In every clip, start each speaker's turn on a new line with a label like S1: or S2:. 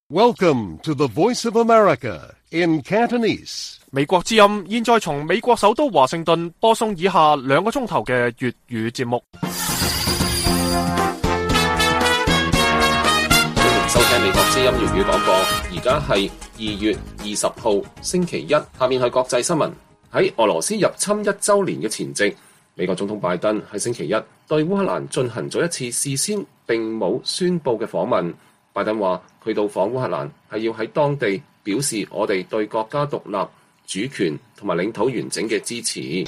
S1: Welcome to the Voice of America in Cantonese.
S2: 美國之音現在從美國首都華盛頓播送以下2個鐘頭嘅粵語節目。
S3: 歡迎收聽美國之音粵語廣播。而家係2月20號星期一，下面係國際新聞。喺俄羅斯入侵1週年嘅前夕，美國總統拜登喺星期一對烏克蘭進行咗一次事先並冇宣佈嘅訪問。拜登話：佢到訪烏克蘭係要喺當地表示我哋對國家獨立、主權同埋領土完整嘅支持。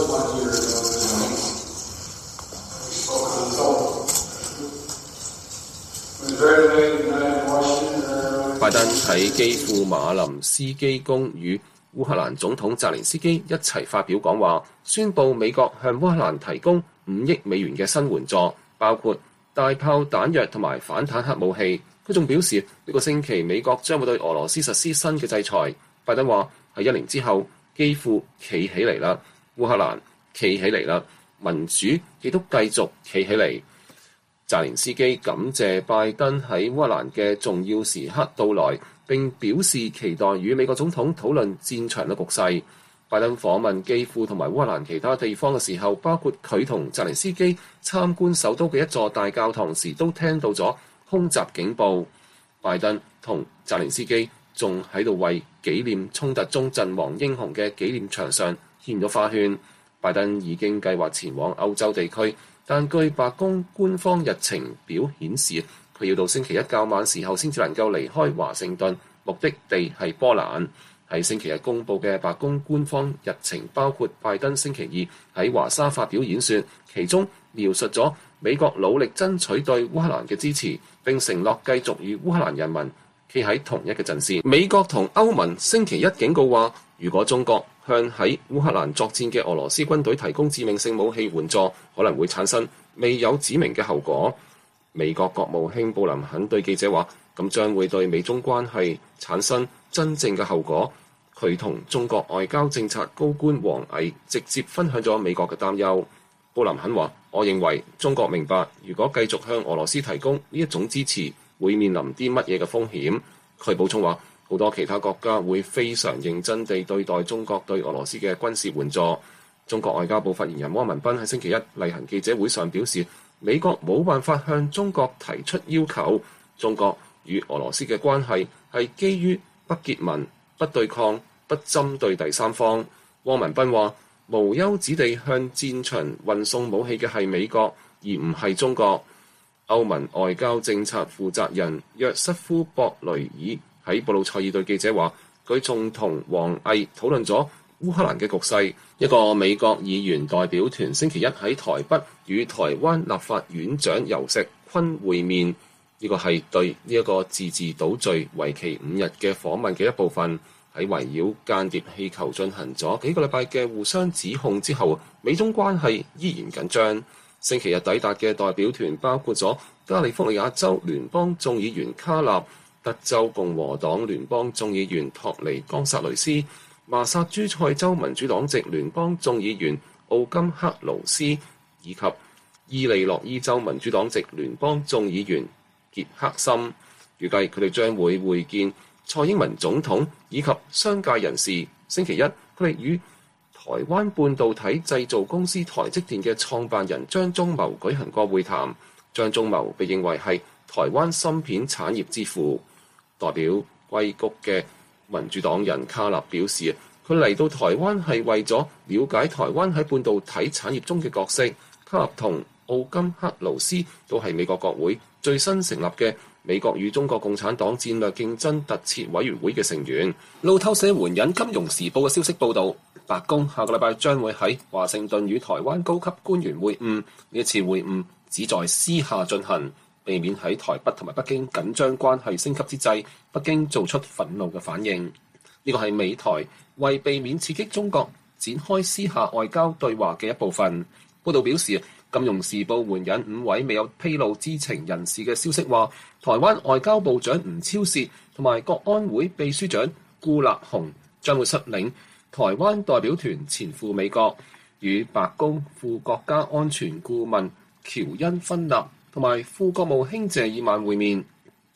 S3: 拜登喺基輔馬林斯基宮與烏克蘭總統澤連斯基一齊發表講話，宣布美國向烏克蘭提供5億美元嘅新援助，包括大炮、彈藥同埋反坦克武器。佢仲表示呢個星期美國將會對俄羅斯實施新嘅制裁。拜登話喺1年之後，基輔企起嚟啦，烏克蘭企起嚟啦，民主亦都繼續企起嚟。澤連斯基感謝拜登喺烏克蘭嘅重要時刻到來，並表示期待與美國總統討論戰場嘅局勢。拜登訪問基輔同埋烏克蘭其他地方嘅時候，包括佢同澤連斯基參觀首都嘅一座大教堂時，都聽到咗空襲警報。拜登同澤連斯基仲喺度為紀念衝突中陣亡英雄嘅紀念牆上獻咗花圈。拜登已經計劃前往歐洲地區，但據白宮官方日程表顯示，佢要到星期一較晚時候先至能夠離開華盛頓，目的地係波蘭。喺星期日公佈嘅白宮官方日程包括拜登星期二喺華沙發表演說，其中描述咗美國努力爭取對烏克蘭嘅支持，並承諾繼續與烏克蘭人民企喺同一個陣線。美國同歐盟星期一警告話，如果中國向喺烏克蘭作戰嘅俄羅斯軍隊提供致命性武器援助，可能會產生未有指明嘅後果。美國國務卿布林肯對記者話，咁將會對美中關係產生真正嘅後果。佢同中國外交政策高官王毅直接分享咗美國嘅擔憂。布林肯話：我認為中國明白，如果繼續向俄羅斯提供呢一種支持，會面臨啲乜嘢嘅風險。佢補充話，好多其他國家會非常認真地對待中國對俄羅斯嘅軍事援助。中國外交部發言人汪文斌喺星期一例行記者會上表示，美國冇辦法向中國提出要求。中國與俄羅斯嘅關係係基於不結盟、不對抗、不針對第三方。汪文斌話：無休止地向戰場運送武器嘅係美國，而唔係中國。歐盟外交政策負責人約瑟夫·博雷爾喺布魯塞爾對記者話：佢仲同王毅討論咗烏克蘭嘅局勢。一個美國議員代表團星期一喺台北與台灣立法院長游錫堃會面，呢個係對呢一個自治島嶼為期5日嘅訪問嘅一部分。喺圍繞間諜氣球進行咗幾個禮拜嘅互相指控之後，美中關係依然緊張。星期日抵達嘅代表團包括咗加利福尼亞州聯邦眾議員卡納、德州共和黨聯邦眾議員托尼岡薩雷斯、麻薩諸塞州民主黨籍聯邦眾議員奧金克勞斯，以及伊利諾伊州民主黨籍聯邦眾議員傑克森。預計佢哋將會會見蔡英文總統以及商界人士。星期一，佢哋與台灣半導體製造公司台積電嘅創辦人張忠謀舉行過會談。張忠謀被認為係台灣芯片產業之父。代表硅谷嘅民主黨人卡納表示，佢嚟到台灣係為咗了解台灣喺半導體產業中嘅角色。卡納同奧金克勞斯都係美國國會最新成立嘅美國與中國共產黨戰略競爭特設委員會嘅成員。路透社援引《金融時報》嘅消息報導，白宮下個禮拜將會喺華盛頓與台灣高級官員會晤。呢一次會晤旨在私下進行，避免喺台北同埋北京緊張關係升級之際，北京做出憤怒嘅反應。呢個係美台為避免刺激中國展開私下外交對話嘅一部分。報導表示，《金融時報》援引5位未有披露知情人士嘅消息話，台灣外交部長吳釗燮同埋國安會秘書長顧立雄將會率領台灣代表團前赴美國，與白宮副國家安全顧問喬恩芬納同埋副國務卿謝爾曼會面。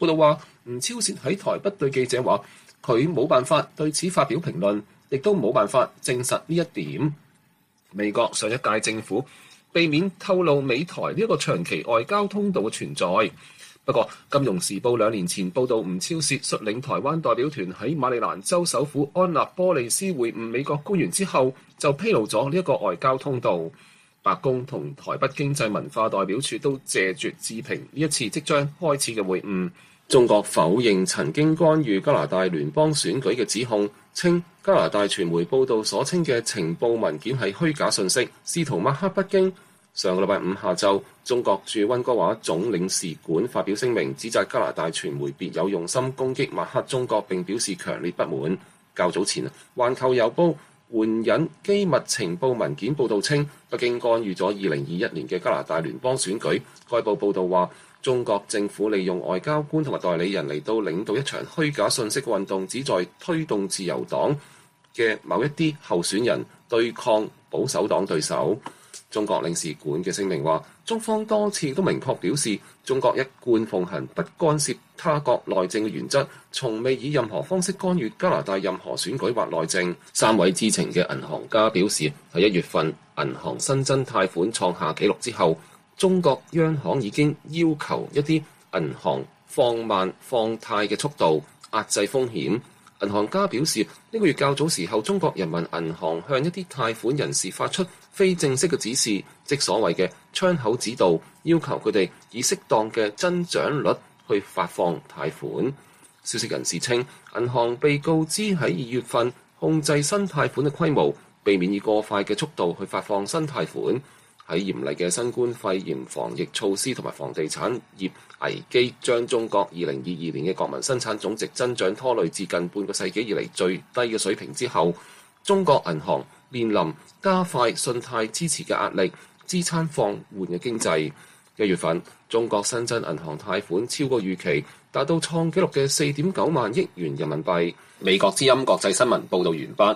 S3: 報道話，吳釗燮喺台北對記者話，佢冇辦法對此發表評論，亦都冇辦法證實呢一點。美國上一屆政府避免透露美台呢一個長期外交通道嘅存在。不過，《金融時報》2年前報導吳釗燮率領台灣代表團喺馬里蘭州首府安納波利斯會晤美國官員之後，就披露咗呢一個外交通道。白宮同台北經濟文化代表處都謝絕置評呢一次即將開始嘅會晤。中國否認曾經干預加拿大聯邦選舉嘅指控，稱加拿大傳媒報導所稱嘅情報文件係虛假信息，試圖抹黑北京。上個禮拜五下晝，中國駐溫哥華總領事館發表聲明，指責加拿大傳媒別有用心攻擊抹黑中國，並表示強烈不滿。較早前，《環球郵報》援引機密情報文件報導稱，北京干預咗2021年嘅加拿大聯邦選舉。該報報導話，中國政府利用外交官同埋代理人嚟到領導一場虛假信息嘅運動，旨在推動自由黨嘅某一啲候選人對抗保守黨對手。中國領事館嘅聲明話，中方多次都明確表示，中國一貫奉行不干涉他國內政嘅原則，從未以任何方式干預加拿大任何選舉或內政。3位知情嘅銀行家表示，喺1月份銀行新增貸款創下紀錄之後，中國央行已經要求一啲銀行放慢放貸嘅速度，壓制風險。銀行家表示，呢個月較早時候，中國人民銀行向一啲貸款人士發出非正式嘅指示，即所謂嘅窗口指導，要求佢哋以適當嘅增長率去發放貸款。消息人士稱，銀行被告知喺2月份控制新貸款嘅規模，避免以過快嘅速度去發放新貸款。喺嚴厲嘅新冠肺炎防疫措施同埋房地產業危機將中國2022年嘅國民生產總值增長拖累至近半個世紀以嚟最低嘅水平之後，中國銀行面臨加快信貸支持嘅壓力，支撐放緩嘅經濟。1月份，中國新增銀行貸款超過預期，達到創紀錄嘅4.9萬億元人民幣。美國之音國際新聞報導完畢。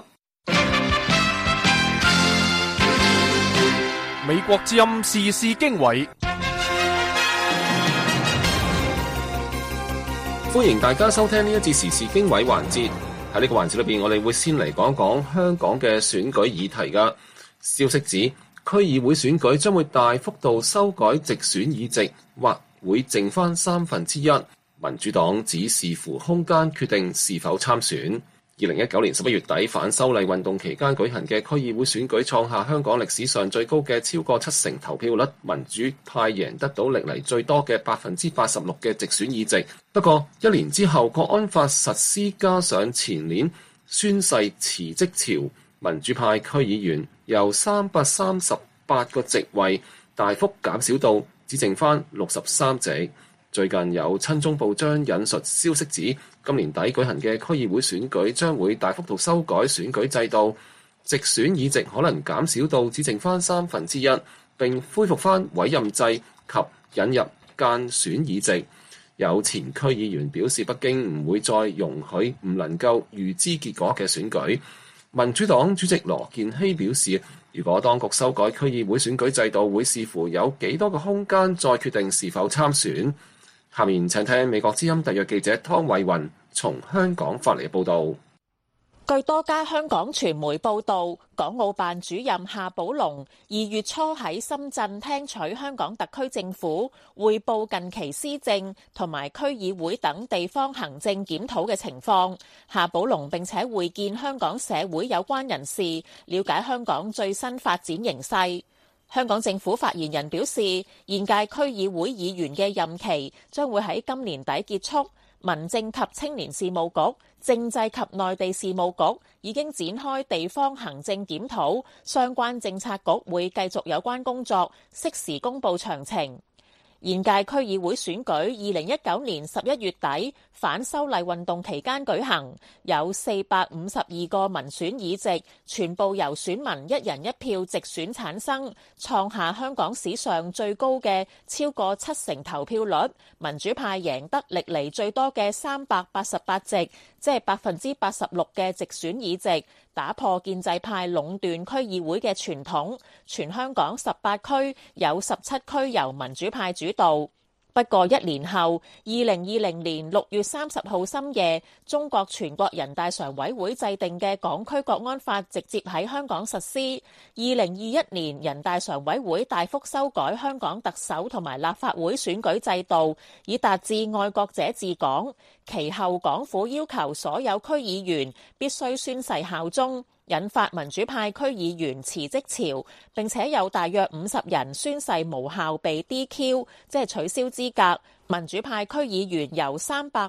S2: 美國之音時事經緯，
S3: 歡迎大家收聽呢一節時事經緯環節。喺呢個環節裏邊，我哋會先嚟講講香港嘅選舉議題㗎。消息指，區議會選舉將會大幅度修改直選議席，或會剩翻1/3。民主黨只視乎空間決定是否參選。2019年11月底反修例運動期間舉行嘅區議會選舉創下香港歷史上最高嘅超過70%投票率，民主派贏得到歷嚟最多嘅86%嘅直選議席。不過1年之後，國安法實施加上前年宣誓辭職潮，民主派區議員由338個席位大幅減少到只剩翻63席。最近有親中報章引述消息指，今年底舉行嘅區議會選舉將會大幅度修改選舉制度，直選議席可能減少到只剩翻1/3，並恢復翻委任制及引入間選議席。有前區議員表示，北京唔會再容許唔能夠預知結果嘅選舉。民主黨主席羅健熙表示，如果當局修改區議會選舉制度，會視乎有幾多個空間再決定是否參選。下面請聽美國之音特約記者湯慧雲從香港發嚟嘅報導。
S4: 據多家香港傳媒報導，港澳辦主任夏寶龍2月初喺深圳聽取香港特區政府匯報近期施政同埋區議會等地方行政檢討嘅情況。夏寶龍並且會見香港社會有關人士，了解香港最新發展形勢。香港政府發言人表示，現屆區議會議員嘅任期將會喺今年底結束。民政及青年事務局、政制及內地事務局已經展開地方行政檢討，相關政策局會繼續有關工作，適時公佈詳情。現屆區議會選舉2019年11月底反修例運動期間舉行，有452個民選議席，全部由選民一人一票直選產生，創下香港史上最高嘅超過70%投票率。民主派贏得歷嚟最多嘅388席，即係86%嘅直選議席，打破建制派壟斷區議會嘅傳統。全香港18區有17區由民主派主導。 不過1年後，2020年6月30號深夜，中國全國人大常委會制定嘅港區國安法直接喺香港實施。2021年，人大常委會大幅修改香港特首同埋立法會選舉制度，以達至愛國者治港。其後，港府要求所有區議員必須宣誓效忠，引發民主派區議員辭職潮，並且有大約50人宣誓無效被 DQ， 即係取消資格。民主派區議員由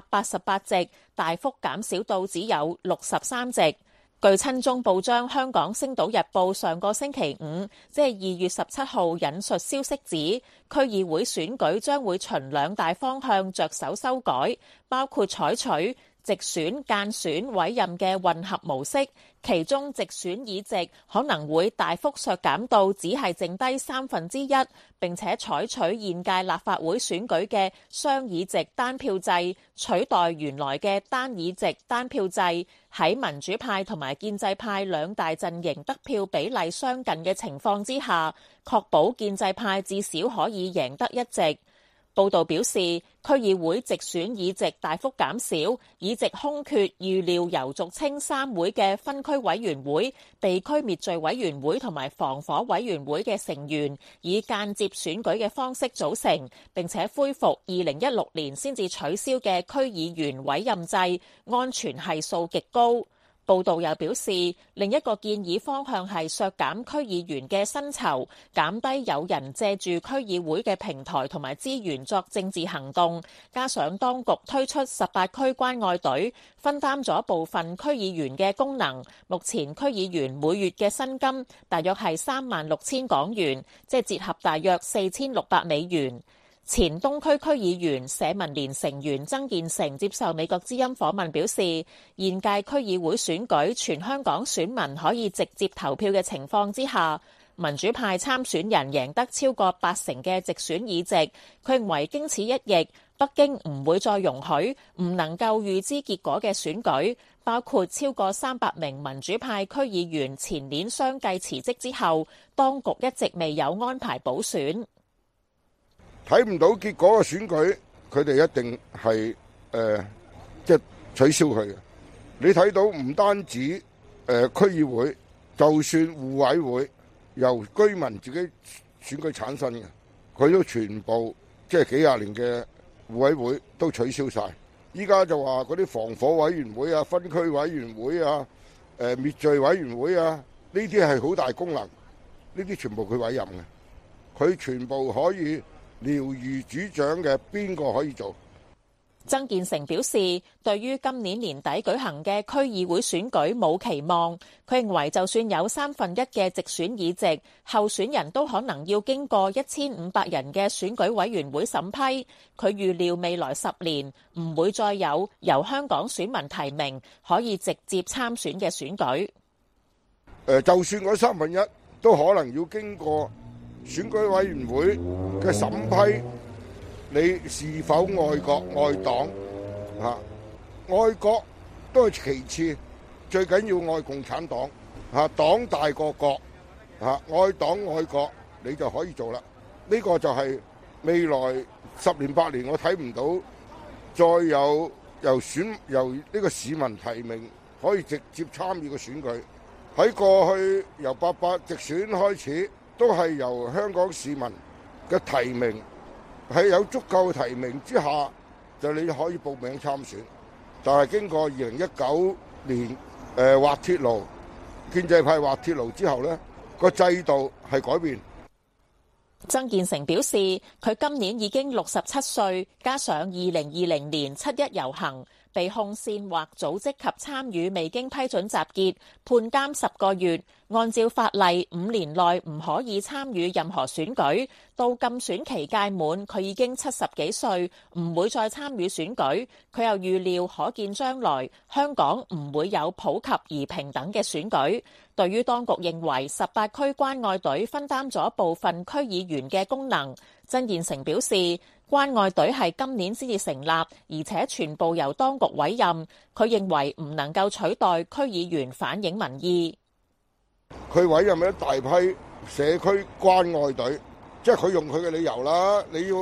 S4: 388席大幅減少到只有63席。據親中報章《香港星島日報》上個星期五，即係2月17號引述消息指，區議會選舉將會循2大方向着手修改，包括採取直選、間選、委任嘅混合模式，其中直選議席可能會大幅削減到只係剩低1/3，並且採取現屆立法會選舉嘅雙議席單票制，取代原來嘅單議席單票制。喺民主派同埋建制派2大陣營得票比例相近嘅情況之下，確保建制派至少可以贏得1席。報道表示，區議會直選議席大幅減少，議席空缺預料由俗稱3會嘅分區委員會、地區滅罪委員會同埋防火委員會嘅成員以間接選舉嘅方式組成，並且恢復2016年先至取消嘅區議員委任制，安全係數極高。報道又表示，另一個建議方向係削減區議員嘅薪酬，減低有人借住區議會嘅平台同埋資源作政治行動，加上當局推出18區關愛隊，分擔咗部分區議員嘅功能。目前區議員每月嘅薪金大約係36,000港元，即係折合大約4600美元。前東區區議員社民連成員曾建成接受美國之音訪問表示，現屆區議會選舉全香港選民可以直接投票嘅情況之下，民主派參選人贏得超過80%嘅直選議席。佢認為經此一役，北京唔會再容許唔能夠預知結果嘅選舉，包括超過300名民主派區議員前年相繼辭職之後，當局一直未有安排補選。
S5: 睇唔到結果嘅選舉，佢哋一定係即係取消佢嘅。你睇到唔單止區議會，就算互委會由居民自己選舉產生嘅，佢都全部即係幾廿年嘅互委會都取消晒。依家就話嗰啲防火委員會啊、分區委員會啊、滅罪委員會啊，呢啲係好大功能，呢啲全部佢委任嘅，佢全部可以了如指掌嘅，邊個可以做？
S4: 曾建成表示，對於今年年底舉行嘅區議會選舉冇期望。佢認為就算有1/3嘅直選議席，候選人都可能要經過1500人嘅選舉委員會審批。佢預料未來10年唔會再有由香港選民提名可以直接參選嘅選舉。
S5: 就算嗰1/3都可能要經過選舉委員會嘅審批，你是否愛國愛黨？愛國都係其次，最緊要愛共產黨。黨大過國，愛黨愛國你就可以做啦。呢個就係未來10年8年，我睇唔到再有由呢個市民提名可以直接參與嘅選舉。喺過去由88直選開始，都係由香港市民嘅提名，喺有足夠提名之下，就你可以報名參選。但係經過2019年滑鐵盧，建制派滑鐵盧之後呢，個制度係改變。
S4: 曾建成表示，佢今年已經67歲，加上2020年7·1遊行，被控煽惑組織及參與未經批准集結，判監10個月。按照法例，5年內唔可以參與任何選舉。到禁選期屆滿，佢已經70幾歲，唔會再參與選舉。佢又預料可見將來香港唔會有普及而平等嘅選舉。對於當局認為18區關愛隊分擔咗部分區議員嘅功能，曾建成表示，關愛隊係今年先至成立，而且全部由當局委任。佢認為唔能夠取代區議員反映民意。
S5: 佢委任一大批社區關愛隊，即係佢用佢嘅理由啦。你要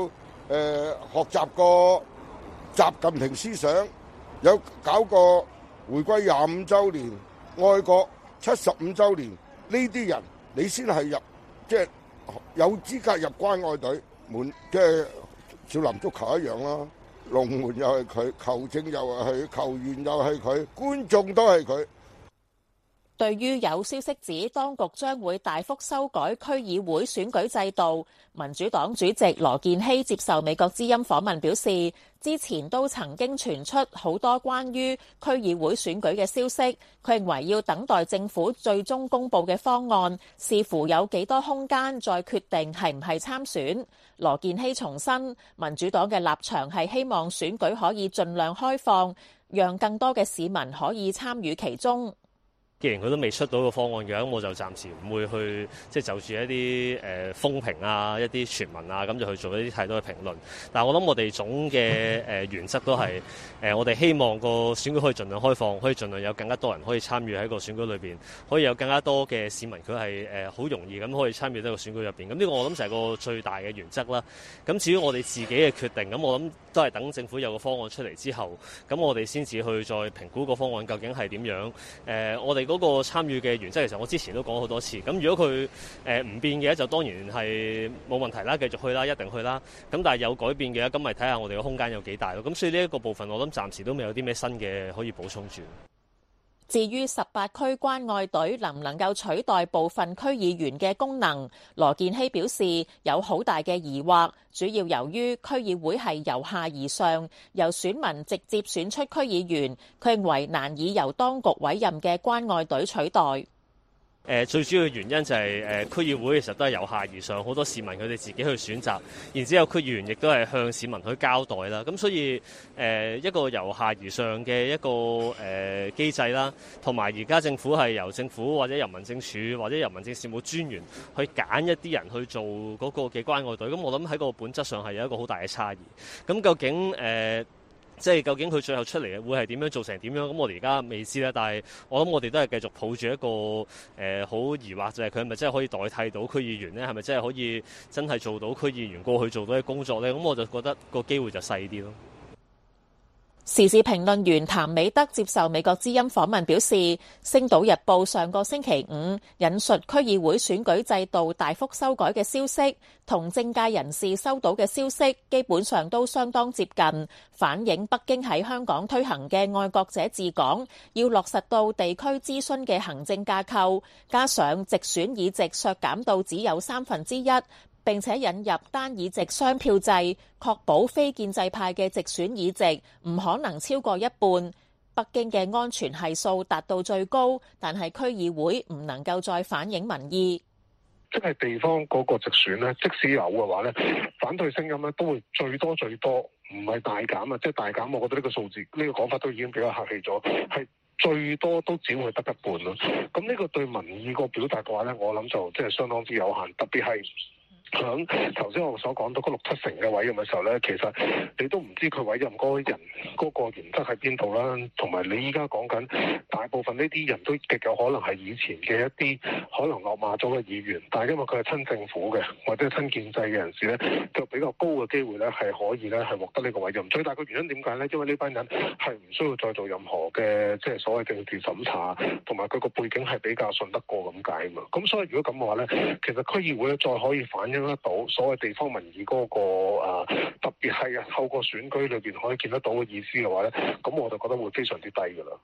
S5: 學習過習近平思想，有搞過回歸25週年、愛國75週年，呢啲人你先係入，即係有資格入關愛隊門，即係少林足球一樣啦。龍門又係佢，球證又係佢，球員又係佢，觀眾都係佢。
S4: 對於有消息指當局將會大幅修改區議會選舉制度，民主黨主席羅健熙接受美國之音訪問表示，之前都曾經傳出好多關於區議會選舉嘅消息，佢認為要等待政府最終公佈嘅方案，視乎有幾多空間再決定係唔係參選。羅健熙重申，民主黨嘅立場係希望選舉可以盡量開放，讓更多嘅市民可以參與其中。
S6: 既然佢都未出到個方案嘅，咁我就暫時唔會去就住一啲風評啊、一啲傳聞啊，咁就去做一啲太多嘅評論。但係我諗我哋總嘅原則都係我哋希望個選舉可以盡量開放，可以盡量有更加多人可以參與喺個選舉裏邊，可以有更加多嘅市民佢係好容易咁可以參與喺個選舉入邊。咁呢個我諗就係個最大嘅原則啦。咁至於我哋自己嘅決定，咁我諗都係等政府有個方案出嚟之後，咁我哋先至去再評估個方案究竟係點樣。我哋嗰個參與嘅原則，其實我之前都講好多次。咁如果佢唔變嘅，就當然係冇問題啦，繼續去啦，一定去啦。咁但係有改變嘅，咁咪睇下我哋嘅空間有幾大咯。咁所以呢一個部分，我諗暫時都未有啲咩新嘅可以補充住。
S4: 至於18區關愛隊能唔能夠取代部分區議員嘅功能，羅健熙表示有好大嘅疑惑，主要由於區議會係由下而上，由選民直接選出區議員，佢認為難以由當局委任嘅關愛隊取代。
S6: 最主要嘅原因就係區議會其實都係由下而上，好多市民佢哋自己去選擇，然之後區議員亦都係向市民去交代啦。咁所以一個由下而上嘅一個機制啦，同埋而家政府係由政府或者由民政處或者由民政事務專員去揀一啲人去做嗰個嘅關愛隊。咁我諗喺個本質上係有一個好大嘅差異。咁究竟究竟佢最後出嚟會係點樣做成點樣？咁我哋而家未知啦。但係我諗我哋都係繼續抱住一個好疑惑，就係佢係咪真係可以代替到區議員呢？係咪真係可以真係做到區議員過去做到嘅工作呢？咁我就覺得個機會就細啲咯。
S4: 時事評論員譚美德接受美國之音訪問表示，《星島日報》上個星期五引述區議會選舉制度大幅修改嘅消息，同政界人士收到嘅消息基本上都相當接近，反映北京喺香港推行嘅愛國者治港，要落實到地區諮詢嘅行政架構，加上直選議席削減到只有1/3，並且引入單議席雙票制，確保非建制派嘅直選議席唔可能超過一半。北京嘅安全係數達到最高，但係區議會唔能夠再反映民意。
S7: 即係地方嗰個直選咧，即使有嘅話咧，反對聲音咧都會最多，唔係大減啊！即係大減，我覺得呢個數字呢個講法都已經比較客氣咗，係最多都只會得一半咯。咁呢個對民意個表達嘅話咧，我諗就即係相當之有限，特別係響頭先我所講到嗰6-7成嘅委任嘅時候咧，其實你都唔知佢委任嗰個人嗰個原則喺邊度啦，同埋你依家講緊大部分呢啲人都極有可能係以前嘅一啲可能落馬咗嘅議員，但係因為佢係親政府嘅或者係親建制嘅人士咧，就比較高嘅機會咧係可以咧係獲得呢個委任。最大嘅原因點解咧？因為呢班人係唔需要再做任何嘅即係所謂政治審查，同埋佢個背景係比較信得過咁解啊嘛。咁所以如果咁嘅話咧，其實區議會咧再可以反映得到所謂地方民意嗰個特別係透過選舉裏邊可以見得到嘅意思嘅話咧，咁我就覺得會非常之低噶啦。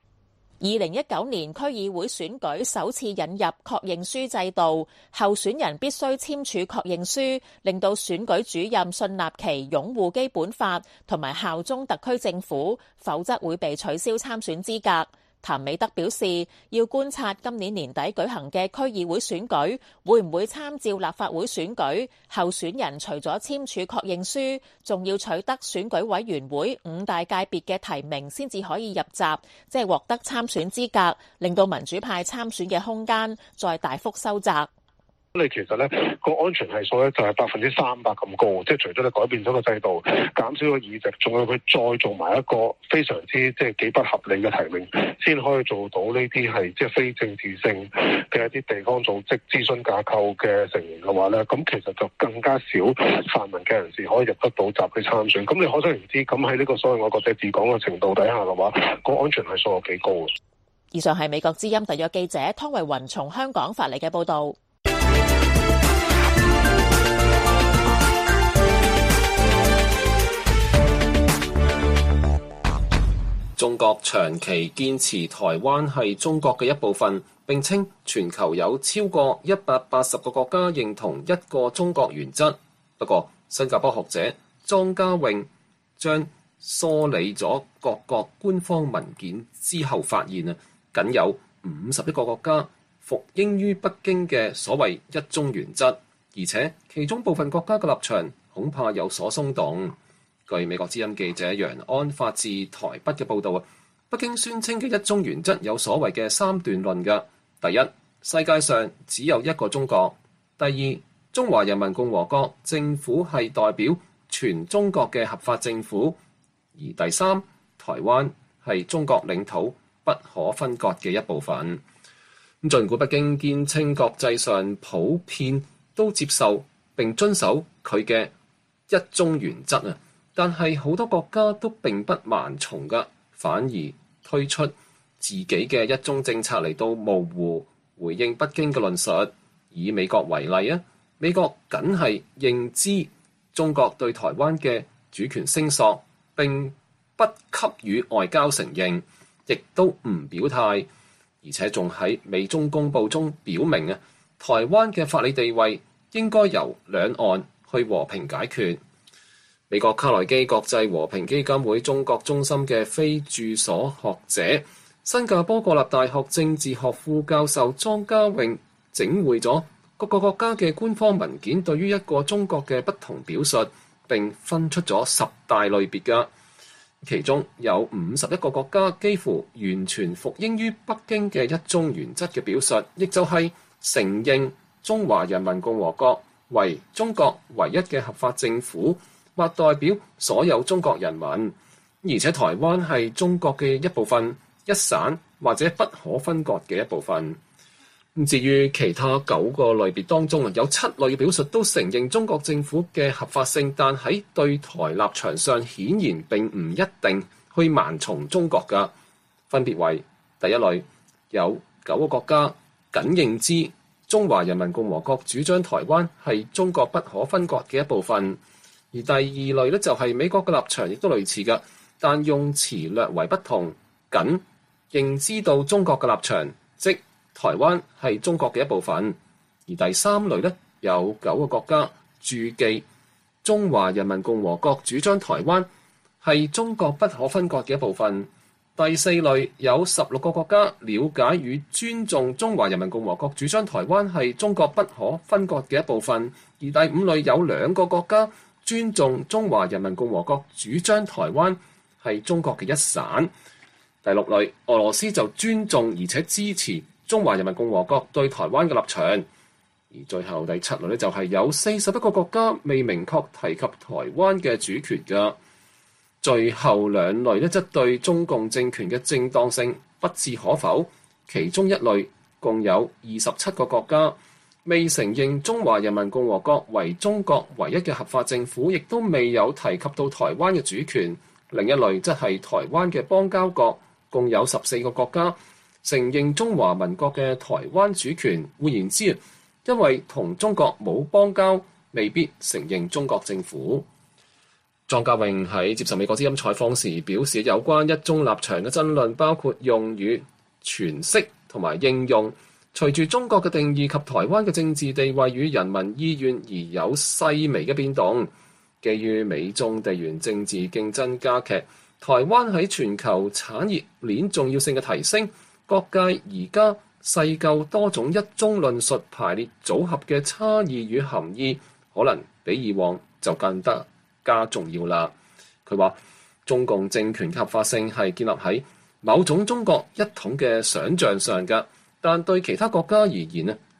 S4: 2019年區議會選舉首次引入確認書制度，候選人必須簽署確認書，令到選舉主任信納其擁護基本法同埋效忠特區政府，否則會被取消參選資格。譚美德表示，要觀察今年年底舉行嘅區議會選舉，會唔會參照立法會選舉，候選人除咗簽署確認書，仲要取得選舉委員會5大界別嘅提名先至可以入閘，即係獲得參選資格，令到民主派參選嘅空間再大幅收窄。
S7: 你其實咧個安全係數咧就係300%咁高，即係除咗你改變咗個制度，減少個議席，仲有佢再做埋一個非常之即係幾不合理嘅提名，先可以做到呢啲係即係非政治性嘅一啲地方組織諮詢架構嘅成員嘅話咧，咁其實就更加少泛民嘅人士可以入得到閘去參選。咁你可想而知，咁喺呢個所謂愛國者治港嘅程度底下嘅話，個安全係數有幾高。
S4: 以上係美國之音特約記者湯慧雲從香港發嚟嘅報導。
S3: 中國長期堅持台灣係中國嘅一部分，並稱全球有超過180個國家認同一個中國原則。不過，新加坡學者莊家穎將梳理咗各國官方文件之後發現僅有51個國家服膺於北京嘅所謂一中原則，而且其中部分國家嘅立場恐怕有所鬆動。據美國之音記者楊安發自台北嘅報導，北京宣稱嘅一中原則有所謂嘅三段論嘅：第一，世界上只有一個中國；第二，中華人民共和國政府係代表全中國嘅合法政府；而第三，台灣係中國領土不可分割嘅一部分。咁儘管北京堅稱國際上普遍都接受並遵守佢嘅一中原則但係好多國家都並不盲從㗎，反而推出自己嘅一中政策嚟到模糊回應北京嘅論述。以美國為例美國僅係認知中國對台灣嘅主權聲索，並不給予外交承認，亦都唔表態，而且仲喺美中公報中表明台灣嘅法理地位應該由兩岸去和平解決。美國卡內基國際和平基金會中國中心嘅非駐所學者、新加坡國立大學政治學副教授莊家穎整匯咗各個國家嘅官方文件對於一個中國嘅不同表述，並分出咗10大類別㗎。其中有51個國家幾乎完全服膺於北京嘅一中原則嘅表述，亦就係承認中華人民共和國為中國唯一嘅合法政府，或代表所有中國人民，而且台灣係中國嘅一部分、一省或者不可分割嘅一部分。至於其他9個類別當中有7類嘅表述都承認中國政府嘅合法性，但喺對台立場上顯然並唔一定去盲從中國㗎。分別為第一類，有9個國家僅認知中華人民共和國主張台灣係中國不可分割嘅一部分。而第二類咧就係美國嘅立場亦都類似嘅，但用詞略為不同，僅認知到中國嘅立場，即台灣係中國嘅一部分。而第三類咧有9個國家注記中華人民共和國主張台灣係中國不可分割嘅一部分。第四類有16個國家了解與尊重中華人民共和國主張台灣係中國不可分割嘅一部分。而第5類有2個國家尊重中華人民共和國主張台灣係中國嘅一省。第6類，俄羅斯就尊重而且支持中華人民共和國對台灣嘅立場。而最後第7類咧就係有41個國家未明確提及台灣嘅主權㗎。最後2類咧則對中共政權嘅正當性不置可否。其中一類共有27個國家未承認中華人民共和國為中國唯一嘅合法政府，亦都未有提及到台灣嘅主權。另一類則係台灣嘅邦交國，共有14個國家承認中華民國嘅台灣主權。換言之，因為同中國冇邦交，未必承認中國政府。莊家穎喺接受美國之音採訪時表示，有關一中立場嘅爭論包括用語、詮釋同埋應用。隨住中國嘅定義及台灣嘅政治地位與人民意願而有細微嘅變動，基於美中地緣政治競爭加劇，台灣喺全球產業鏈重要性嘅提升，各界而家細究多種一中論述排列組合嘅差異與含義，可能比以往就更得加重要啦。佢話中共政權合法性係建立喺某種中國一統嘅想像上㗎。但對其他國家而言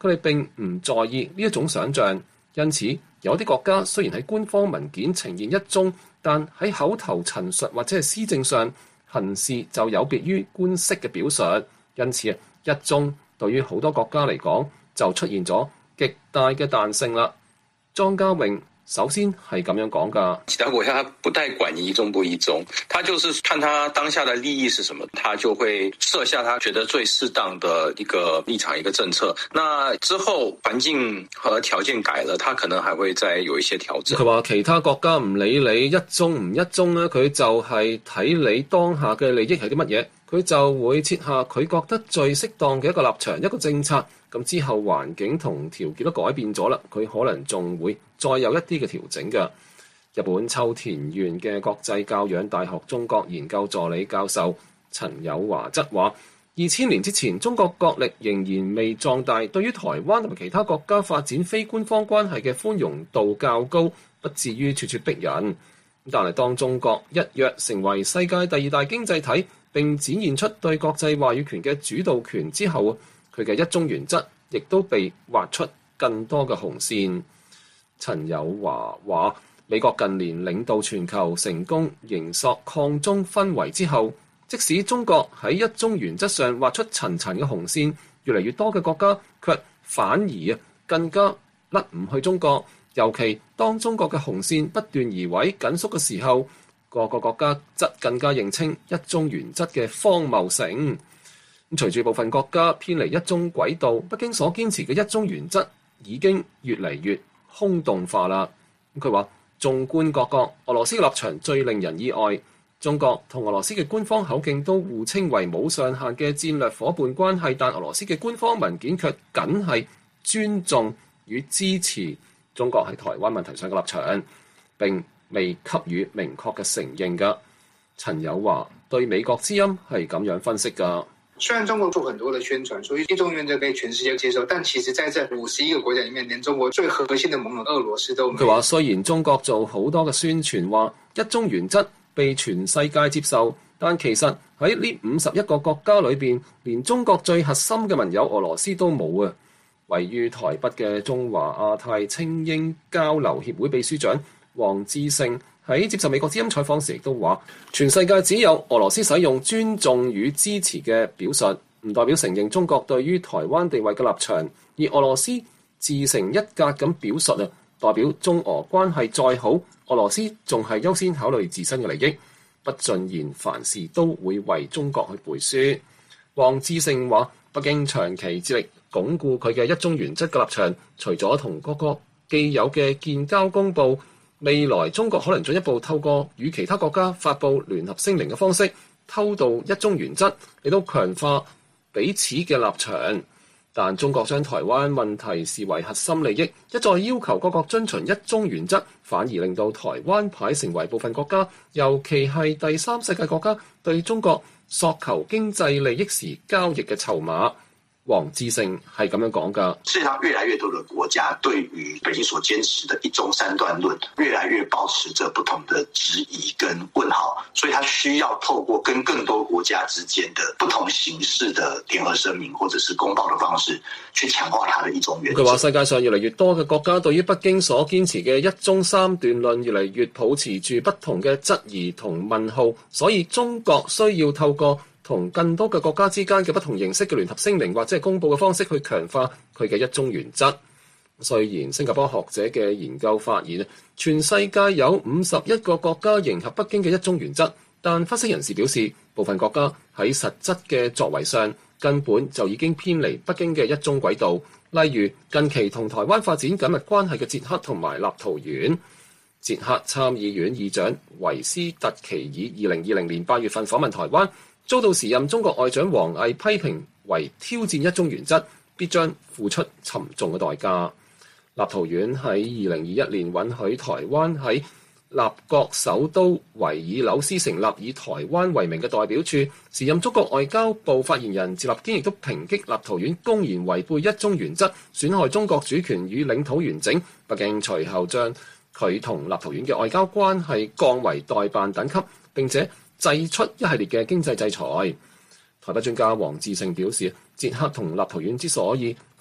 S3: 佢哋並唔在意呢一種想像。因此，有啲國家雖然喺官方文件呈現一中，但喺口頭陳述或者係施政上行事就有別於官式嘅表述。因此一中對於好多國家嚟講就出現咗極大嘅彈性啦。莊家榮首先係咁樣講㗎。
S8: 其他國家不太管你一中不一中，他就是看他當下的利益是什麼，他就會設下他覺得最適當的一個立場、一個政策。那之後環境和條件改了，他可能還會再有一些調整。
S3: 佢話其他國家唔理你一中唔一中咧，佢就係睇你當下嘅利益係啲乜嘢，佢就會設下佢覺得最適當嘅一個立場、一個政策。咁之後環境同條件都改變咗啦，佢可能仲會再有一啲嘅調整嘅。日本秋田縣嘅國際教養大學中國研究助理教授陳友華則話：2000年之前，中國國力仍然未壯大，對於台灣同埋其他國家發展非官方關係嘅寬容度較高，不至於咄咄逼人。但係當中國一躍成為世界第2大經濟體，並展現出對國際話語權嘅主導權之後，佢嘅一中原則亦都被畫出更多嘅紅線。陳友華話：美國近年領導全球成功形塑抗中氛圍之後，即使中國喺一中原則上畫出層層嘅紅線，越嚟越多嘅國家卻反而更加甩唔去中國。尤其當中國嘅紅線不斷移位緊縮嘅時候，各個國家則更加認清一中原則嘅荒謬性。隨住部分國家偏離一中軌道，北京所堅持嘅一中原則已經越嚟越空洞化啦。佢話：縱觀各國，俄羅斯嘅立場最令人意外。中國同俄羅斯嘅官方口徑都互稱為冇上限嘅戰略夥伴關係，但俄羅斯嘅官方文件卻僅係尊重與支持中國喺台灣問題上嘅立場，並未給予明確嘅承認㗎。陳友華對美國之音係咁樣分析㗎。
S9: 雖然中國做很多的宣傳，所以一中原則被全世界接受，但其實在這51個國家裡面，連中國最核心的盟友俄羅斯都沒有。佢
S3: 話雖然中國做好多嘅宣傳，話一中原則被全世界接受，但其實喺呢51個國家裏邊，連中國最核心嘅盟友俄羅斯都冇啊！位於台北嘅中華亞太青英交流協會秘書長黃志勝喺接受美國之音採訪時亦都話：全世界只有俄羅斯使用尊重與支持嘅表述，唔代表承認中國對於台灣地位嘅立場。而俄羅斯自成一格咁表述啊，代表中俄關係再好，俄羅斯仲係優先考慮自身嘅利益，不盡然凡事都會為中國去背書。黃志勝話：北京長期致力鞏固佢嘅一中原則嘅立場，除咗同各個既有嘅建交公佈，未來中國可能進一步透過與其他國家發布聯合聲明嘅方式，偷渡一中原則，嚟到強化彼此嘅立場。但中國將台灣問題視為核心利益，一再要求各國遵循一中原則，反而令到台灣牌成為部分國家，尤其係第三世界國家對中國索求經濟利益時交易嘅籌碼。黃志勝係咁樣講㗎。
S10: 事實上，越來越多的國家對於北京所堅持的一中三段論，越來越保持着不同的質疑跟問號，所以他需要透過跟更多國家之間的不同形式的聯合聲明或者是公報的方式，去強化他的一中原則。佢話世界上越嚟越多嘅國家對於北京所堅持嘅一中三段論，越嚟越保持住不同嘅質疑同問號，所以中國需要透過同更多嘅國家之間嘅不同形式嘅聯合聲明或者係公佈嘅方式去強化佢嘅一中原則。雖然新加坡學者嘅研究發現，全世界有51個國家迎合北京嘅一中原則，但分析人士表示，部分國家喺實質嘅作為上根本就已經偏離北京嘅一中軌道。例如近期同台灣發展緊密關係嘅捷克同埋立陶宛。捷克參議院議長維斯特奇爾2020年8月份訪問台灣，遭到時任中國外長王毅批評為挑戰一中原則，必將付出沉重嘅代價。立陶宛喺2021年允許台灣喺立國首都維爾紐斯成立以台灣為名嘅代表處，時任中國外交部發言人趙立堅亦都抨擊立陶宛公然違背一中原則，損害中國主權與領土完整。北京隨後將佢同立陶宛嘅外交關係降為代辦等級，並且祭出一系列嘅經濟制裁。台北專家黃志勝表示，捷克同立陶宛之所以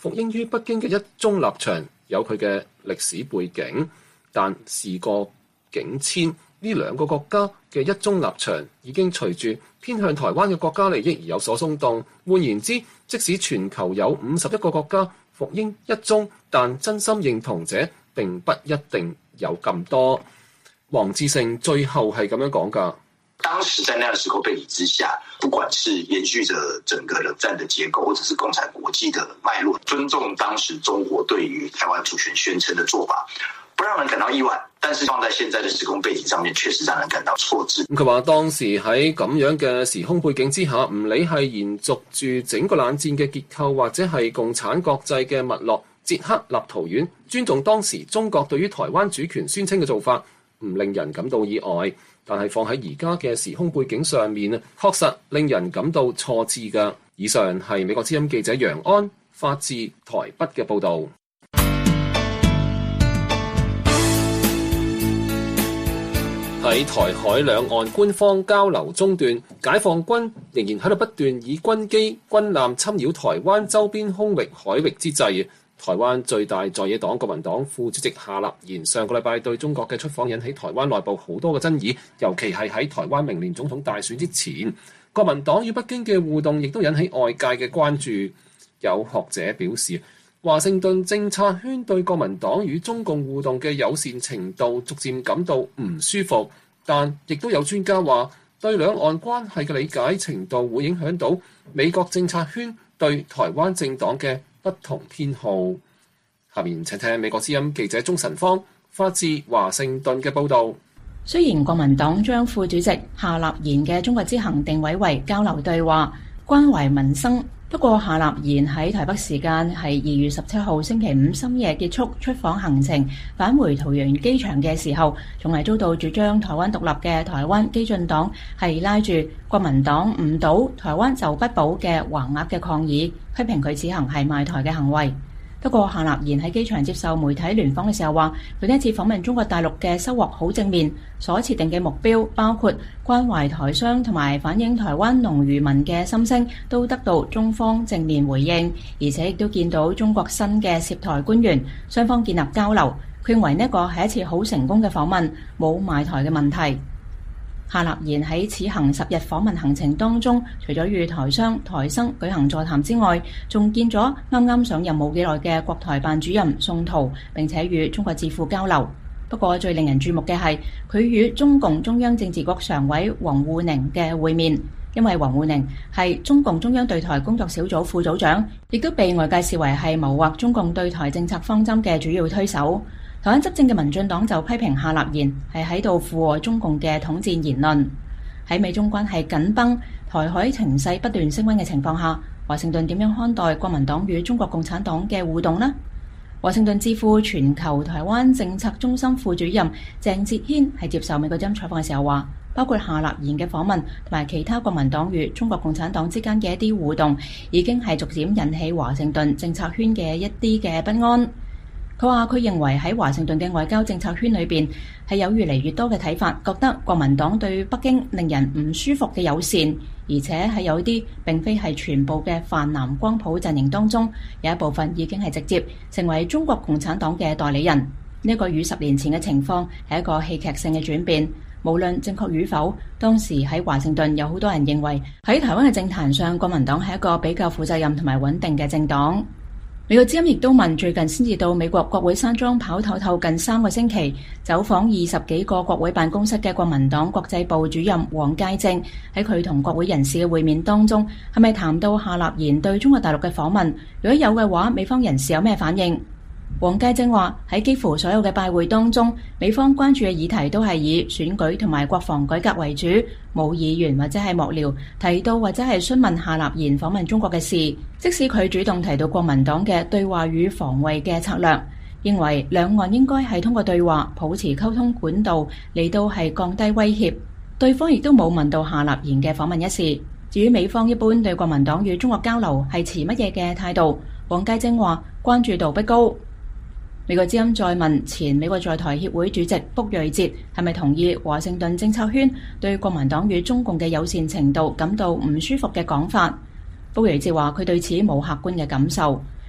S3: 服膺於北京嘅一中立場有佢嘅歷史背景，但時過境遷，呢兩個國家嘅一中立場已經隨住偏向台灣嘅國家利益而有所鬆動。換言之，即使全球有51個國家服膺一中，但真心認同者並不一定有咁多。黃志勝最後係咁樣講㗎。
S10: 當時在那樣的時空背景之下，不管是延續着整個冷戰的結構，或者是共產國際的脈絡，尊重當時中國對於台灣主權宣稱的做法，不讓人感到意外，但是放在現在的時空背景上面，確實讓人感到錯置。
S3: 佢話當時喺咁樣嘅時空背景之下，唔理係延續住整個冷戰嘅結構，或者係共產國際嘅脈絡，捷克立陶宛尊重當時中國對於台灣主權宣稱嘅做法，唔令人感到意外。但係放喺而家嘅時空背景上面啊，確實令人感到錯置㗎。以上係美國之音記者楊安發自台北嘅報導。喺台海兩岸官方交流中斷，解放軍仍然喺度不斷以軍機、軍艦侵擾台灣周邊空域海域之際，台灣最大在野黨國民黨副主席夏立言上個禮拜對中國嘅出訪引起台灣內部好多嘅爭議，尤其係喺台灣明年總統大選之前，國民黨與北京嘅互動亦都引起外界嘅關注。有學者表示，華盛頓政策圈對國民黨與中共互動嘅友善程度逐漸感到唔舒服，但亦都有專家話，對兩岸關係嘅理解程度會影響到美國政策圈對台灣政黨嘅不同偏好。下面請聽美國之音記者鍾晨芳發自華盛頓嘅報導。
S11: 雖然國民黨將副主席夏立言嘅中國之行定位為交流對話、關懷民生，不過夏立言喺台北時間係2月17號星期五深夜結束出訪行程，返回桃園機場嘅時候，仲係遭到主張台灣獨立嘅台灣基進黨係拉住國民黨唔倒台灣就不保嘅橫額嘅抗議，批評佢此行係賣台嘅行為。不過夏立言喺機場接受媒體聯訪嘅時候話，佢呢一次訪問中國大陸嘅收穫好正面，所設定嘅目標包括關懷台商同埋反映台灣農漁民嘅心聲，都得到中方正面回應，而且亦都見到中國新嘅涉台官員，雙方建立交流。佢認為呢一個係一次好成功嘅訪問，冇賣台嘅問題。夏立言喺此行10日訪問行程當中，除咗與台商、台生舉行座談之外，仲見咗啱啱上任冇幾耐嘅國台辦主任宋濤，並且與中國智庫交流。不過最令人注目嘅係佢與中共中央政治局常委王滬寧嘅會面，因為王滬寧係中共中央對台工作小組副組長，亦都被外界視為係謀劃中共對台政策方針嘅主要推手。台灣執政嘅民進黨就批評夏立言係喺度附和中共嘅統戰言論。喺美中關係緊繃、台海情勢不斷升溫嘅情況下，華盛頓點樣看待國民黨與中國共產黨嘅互動呢？華盛頓智庫全球台灣政策中心副主任鄭哲軒係接受美國之音採訪嘅時候話，包括夏立言嘅訪問同埋其他國民黨與中國共產黨之間嘅一啲互動，已經係逐漸引起華盛頓政策圈嘅一啲嘅不安。佢話：佢認為喺華盛頓嘅外交政策圈裏邊係有越嚟越多嘅睇法，覺得國民黨對北京令人唔舒服嘅友善，而且係有啲並非係全部嘅泛藍光譜陣營當中，有一部分已經係直接成為中國共產黨嘅代理人。呢個與10年前嘅情況係一個戲劇性嘅轉變。無論正確與否，當時喺華盛頓有好多人認為喺台灣嘅政壇上，國民黨係一個比較負責任同埋穩定嘅政黨。美國之音亦都問，最近先至到美國國會山莊跑透近3個星期，走訪20幾個國會辦公室嘅國民黨國際部主任黃介正，喺佢同國會人士嘅會面當中，係咪談到夏立言對中國大陸嘅訪問？如果有嘅話，美方人士有咩反應？黃介正話喺幾乎所有嘅拜會當中，美方關注嘅議題都係以選舉同埋國防改革為主，冇議員或者係幕僚提到或者係詢問夏立言訪問中國嘅事。即使佢主動提到國民黨嘅對話與防衛嘅策略，認為兩岸應該係通過對話保持溝通管道嚟到係降低威脅。對方亦都冇問到夏立言嘅訪問一事。至於美方一般對國民黨與中國交流係持乜嘢嘅態度，黃介正話關注度不高。美國之音再問前美國在台協會主席卜瑞哲係咪同意華盛頓政策圈對國民黨與中共嘅友善程度感到唔舒服嘅講法，卜瑞哲話佢對此冇客觀嘅感受。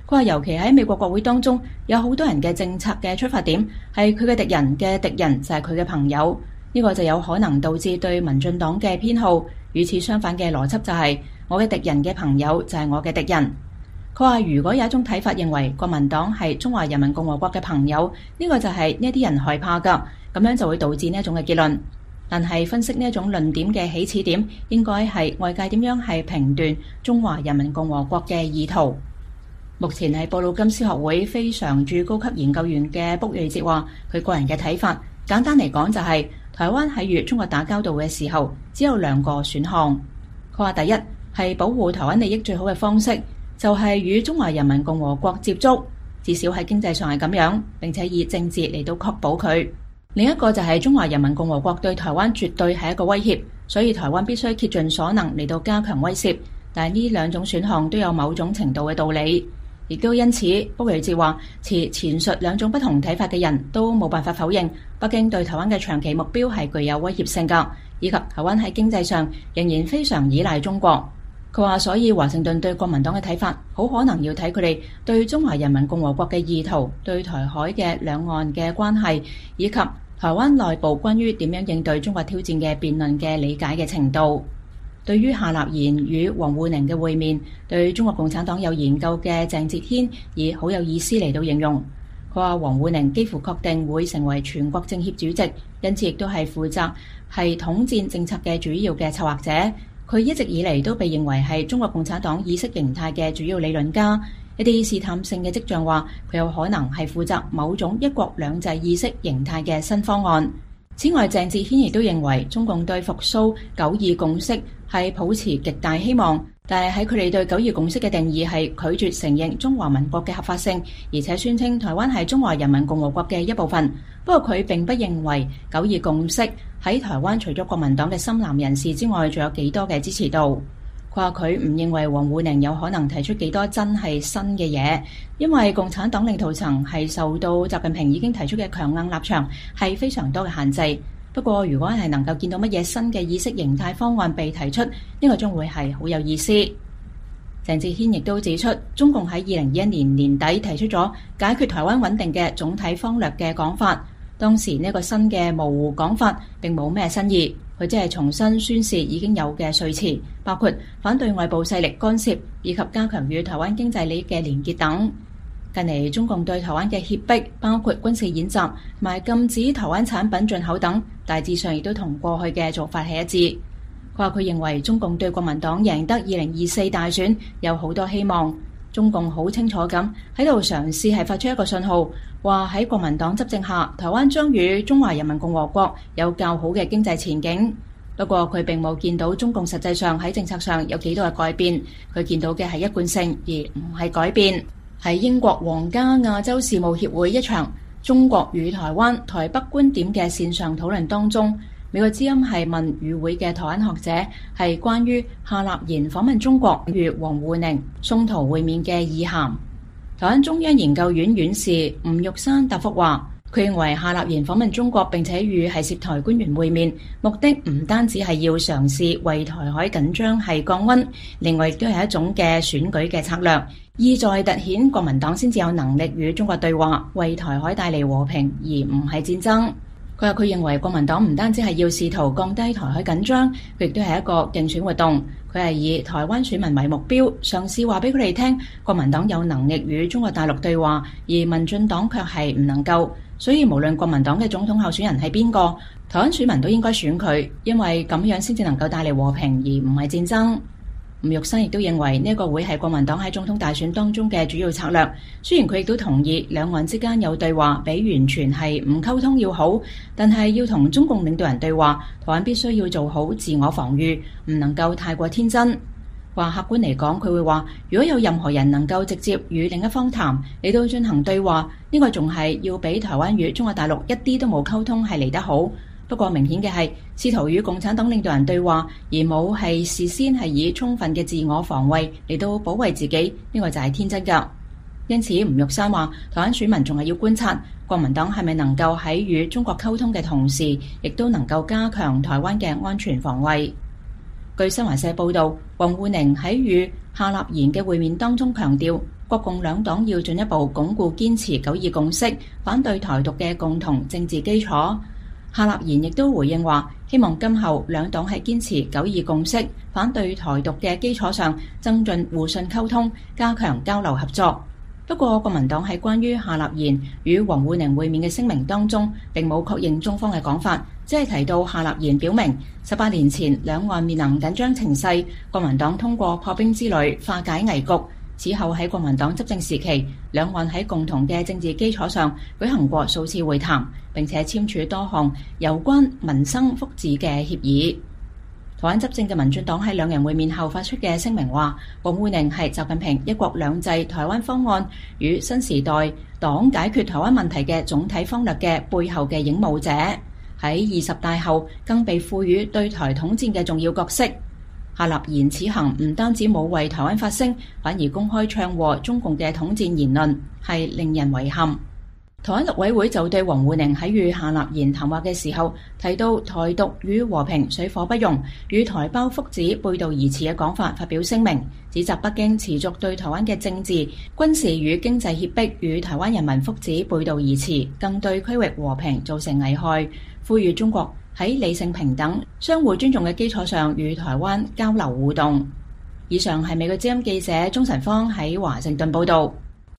S11: 佢話尤其喺美國國會當中，有好多人嘅政策嘅出發點係佢嘅敵人嘅敵人就係佢嘅朋友，呢個就有可能導致對民進黨嘅偏好。與此相反嘅邏輯就係我嘅敵人嘅朋友就係我嘅敵人。佢話如果有一種睇法認為國民黨係中華人民共和國嘅朋友，呢個就係呢啲人害怕㗎，咁樣就會導致呢一種嘅結論。但係分析呢一種論點嘅起始點，應該係外界點樣係評斷中華人民共和國嘅意圖。目前係布魯金斯學會非常駐高級研究員嘅卜瑞哲話，佢個人嘅睇法，簡單嚟講就係台灣喺與中國打交道嘅時候，只有兩個選項。佢話第一係保護台灣利益最好嘅方式，就係與中華人民共和國接觸，至少喺經濟上係咁樣，並且以政治嚟到確保佢。另一個就係中華人民共和國對台灣絕對係一個威脅，所以台灣必須竭盡所能嚟到加強威懾。但係呢兩種選項都有某種程度嘅道理，亦都因此，卜瑞哲話持前述兩種不同睇法嘅人都冇辦法否認北京對台灣嘅長期目標係具有威脅性㗎，以及台灣喺經濟上仍然非常依賴中國。佢話所以華盛頓對國民黨嘅睇法好可能要睇佢哋對中華人民共和國嘅意圖、對台海嘅兩岸嘅關係，以及台灣內部關於點樣應對中國挑戰嘅辯論嘅理解嘅程度。對於夏立言與王滬寧嘅會面，對中國共產黨有研究嘅鄭哲軒以好有意思嚟到形容。佢話王滬寧幾乎確定會成為全國政協主席，因此亦都係負責係統戰政策嘅主要嘅策劃者。佢一直以嚟都被認為係中國共產黨意識形態嘅主要理論家。一啲試探性嘅跡象話佢有可能係負責某種一國兩制意識形態嘅新方案。此外，鄭哲軒亦都認為中共對復甦九二共識係抱持極大希望，但係喺佢哋對九二共識嘅定義係拒絕承認中華民國嘅合法性，而且宣稱台灣係中華人民共和國嘅一部分。不過佢並不認為九二共識喺台灣除咗國民黨嘅深藍人士之外，仲有幾多嘅支持度。佢話佢唔認為王滬寧有可能提出幾多真係新嘅嘢，因為共產黨領導層係受到習近平已經提出嘅強硬立場係非常多嘅限制。不過如果係能夠見到乜嘢新嘅意識形態方案被提出，呢個將會係好有意思。鄭哲軒亦都指出，中共喺2021年年底提出咗解決台灣穩定嘅總體方略嘅講法，當時呢個新嘅模糊講法並冇咩新意。佢只係重新宣示已經有嘅說辭，包括反對外部勢力干涉，以及加強與台灣經濟利益嘅連結等。近嚟中共對台灣嘅脅迫，包括軍事演習同埋禁止台灣產品進口等，大致上亦都同過去嘅做法係一致。佢話佢認為中共對國民黨贏得2024大選有好多希望。中共好清楚咁喺度嘗試係發出一個信號，話喺國民黨執政下，台灣將與中華人民共和國有較好嘅經濟前景。不過佢並冇見到中共實際上喺政策上有幾多嘅改變，佢見到嘅係一貫性而唔係改變。喺英國皇家亞洲事務協會一場中國與台灣台北觀點嘅線上討論當中，美國之音係問與會嘅台灣學者係關於夏立言訪問中國與王滬寧、宋濤會面嘅意涵。台灣中央研究院院士吳玉山答覆話，佢認為夏立言訪問中國並且與係涉台官員會面，目的唔單止係要嘗試為台海緊張係降溫，另外亦都係一種嘅選舉嘅策略，意在凸顯國民黨先至有能力與中國對話，為台海帶嚟和平，而唔係戰爭。佢話佢認為國民黨唔單止係要試圖降低台海緊張，佢亦都係一個競選活動。佢係以台灣選民為目標，嘗試話俾佢哋聽，國民黨有能力與中國大陸對話，而民進黨卻係唔能夠。所以無論國民黨嘅總統候選人係邊個，台灣選民都應該選佢，因為咁樣先至能夠帶嚟和平，而唔係戰爭。吳玉生亦都認為呢一個會係國民黨喺總統大選當中嘅主要策略。雖然佢亦都同意兩岸之間有對話比完全係唔溝通要好，但係要同中共領導人對話，台灣必須要做好自我防禦，唔能夠太過天真。話客觀嚟講，佢會話如果有任何人能夠直接與另一方談嚟到進行對話，呢個仲係要比台灣與中國大陸一啲都冇溝通係嚟得好。不過明顯嘅係，試圖與共產黨領導人對話，而冇係事先係以充分嘅自我防衛嚟到保衛自己，呢個就係天真㗎。因此，吳玉山話，台灣選民仲係要觀察國民黨係咪能夠喺與中國溝通嘅同時，亦都能夠加強台灣嘅安全防衛。據新華社報導，王滬寧喺與夏立言嘅會面當中強調， 國共兩黨要進一步鞏固堅持九二共識、反對台獨嘅共同政治基礎。夏立言亦都回應話，希望今後兩黨喺堅持九二共識、反對台獨嘅基礎上，增進互信溝通，加強交流合作。不過，國民黨喺關於夏立言與王滬寧會面嘅聲明當中，並冇確認中方嘅講法，只係提到夏立言表明18年前兩岸面臨緊張情勢，國民黨通過破冰之旅化解危局。此後喺國民黨執政時期，兩岸喺共同嘅政治基礎上舉行過數次會談，並且簽署多項有關民生福祉嘅協議。台灣執政嘅民進黨喺兩人會面後發出嘅聲明話，王滬寧係習近平一國兩制台灣方案與新時代黨解決台灣問題嘅總體方略嘅背後嘅影武者，喺20大後更被賦予對台統戰嘅重要角色。夏立言此行唔單止冇為台灣發聲，反而公開唱和中共嘅統戰言論，係令人遺憾。台灣陸委會就對王滬寧喺與夏立言談話嘅時候提到台獨與和平水火不容，與台胞福祉背道而馳嘅講法發表聲明，指責北京持續對台灣嘅政治、軍事與經濟脅迫與台灣人民福祉背道而馳，更對區域和平造成危害，呼籲中國喺理性平等、相互尊重嘅基礎上與台灣交流互動。以上係美國之音記者鍾晨芳喺華盛頓報導。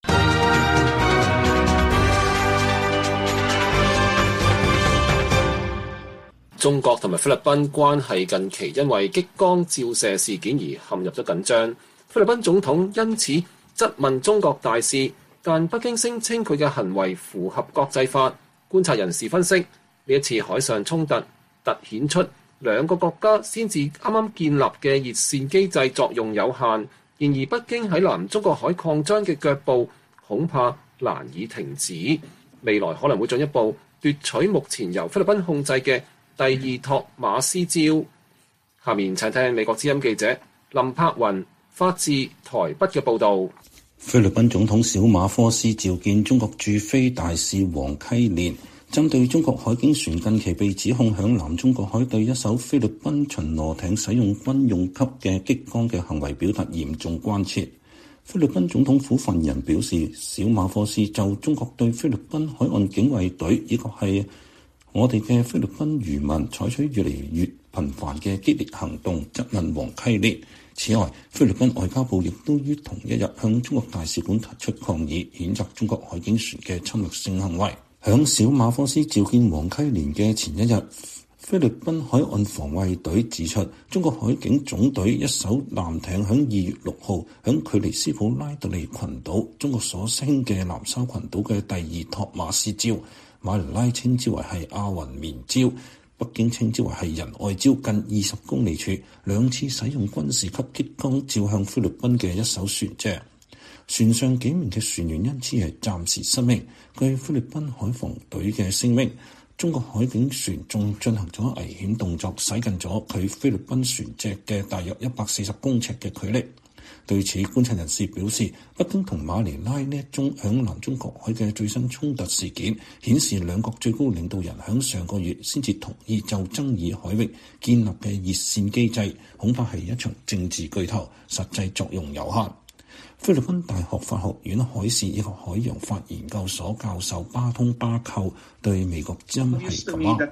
S3: 中國同埋菲律賓關係近期因為激光照射事件而陷入咗緊張，菲律賓總統因此質問中國大使，但北京聲稱佢嘅行為符合國際法。觀察人士分析，呢一次海上衝突凸顯出兩個國家先至啱啱建立嘅熱線機制作用有限，然而北京喺南中國海擴張嘅腳步恐怕難以停止，未來可能會進一步奪取目前由菲律賓控制嘅第二托馬斯礁。下面請聽美國之音記者林柏雲發自台北嘅報導。
S12: 菲律賓總統小馬科斯召見中國駐菲大使黃溪連，針對中國海警船近期被指控響南中國海對一艘菲律賓巡邏艇使用軍用級嘅激光嘅行為表達嚴重關切。菲律賓總統府發言人表示，小馬科斯就中國對菲律賓海岸警衛隊以及係我哋嘅菲律賓漁民採取越嚟越頻繁嘅激烈行動，質問黃溪連。此外，菲律賓外交部亦都於同一日向中國大使館提出抗議，譴責中國海警船嘅侵略性行為。響小馬科斯召見黃溪連嘅前一日，菲律賓海岸防衛隊指出，中國海警總隊一艘艦艇響2月6號響距離斯普拉特利群島，中國所稱嘅南沙群島嘅第二托馬斯礁，馬尼拉稱之為係阿雲棉礁，北京稱之為係仁愛礁，近20公里處兩次使用軍事級激光照向菲律賓嘅一艘船隻，船上幾名嘅船員因此係暫時失明。據菲律賓海防隊嘅聲明，中國海警船仲進行咗危險動作，駛近咗佢菲律賓船隻嘅大約140公尺嘅距離。對此，觀察人士表示，北京同馬尼拉呢一宗響南中國海嘅最新衝突事件，顯示兩國最高領導人響上個月先至同意就爭議海域建立嘅熱線機制，恐怕係一場政治巨頭，實際作用有限。菲律賓大學法學院海事以及海洋法研究所教授巴通巴寇對美國之音係咁話。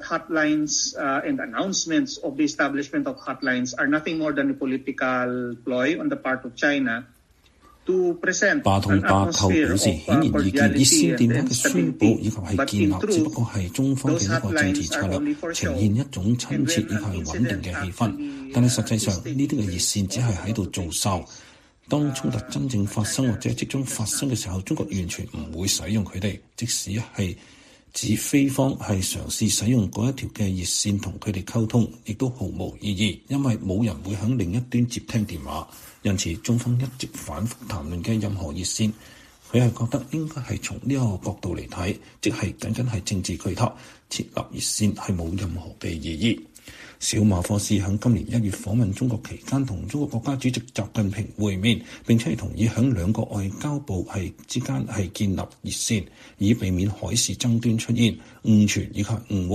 S12: 巴通巴寇表示，顯而易見，熱線電話嘅宣佈以及係建立，只不過係中方嘅一個政治策略，呈現一種親切以及係穩定嘅氣氛。但係實際上，呢啲嘅熱線只係喺度做秀。當衝突真正發生或者即將發生嘅時候，中國完全唔會使用佢哋，即使係指菲方係嘗試使用嗰一條嘅熱線同佢哋溝通，亦都毫無意義，因為冇人會響另一端接聽電話。因此，中方一直反覆談論嘅任何熱線，佢係覺得應該係從呢一個角度嚟睇，即係僅僅係政治巨頭設立熱線係冇任何嘅意義。小馬科斯喺今年1月訪問中國期間，同中國國家主席習近平會面，並且係同意喺兩國外交部之間係建立熱線，以避免海事爭端出現誤傳以及誤會。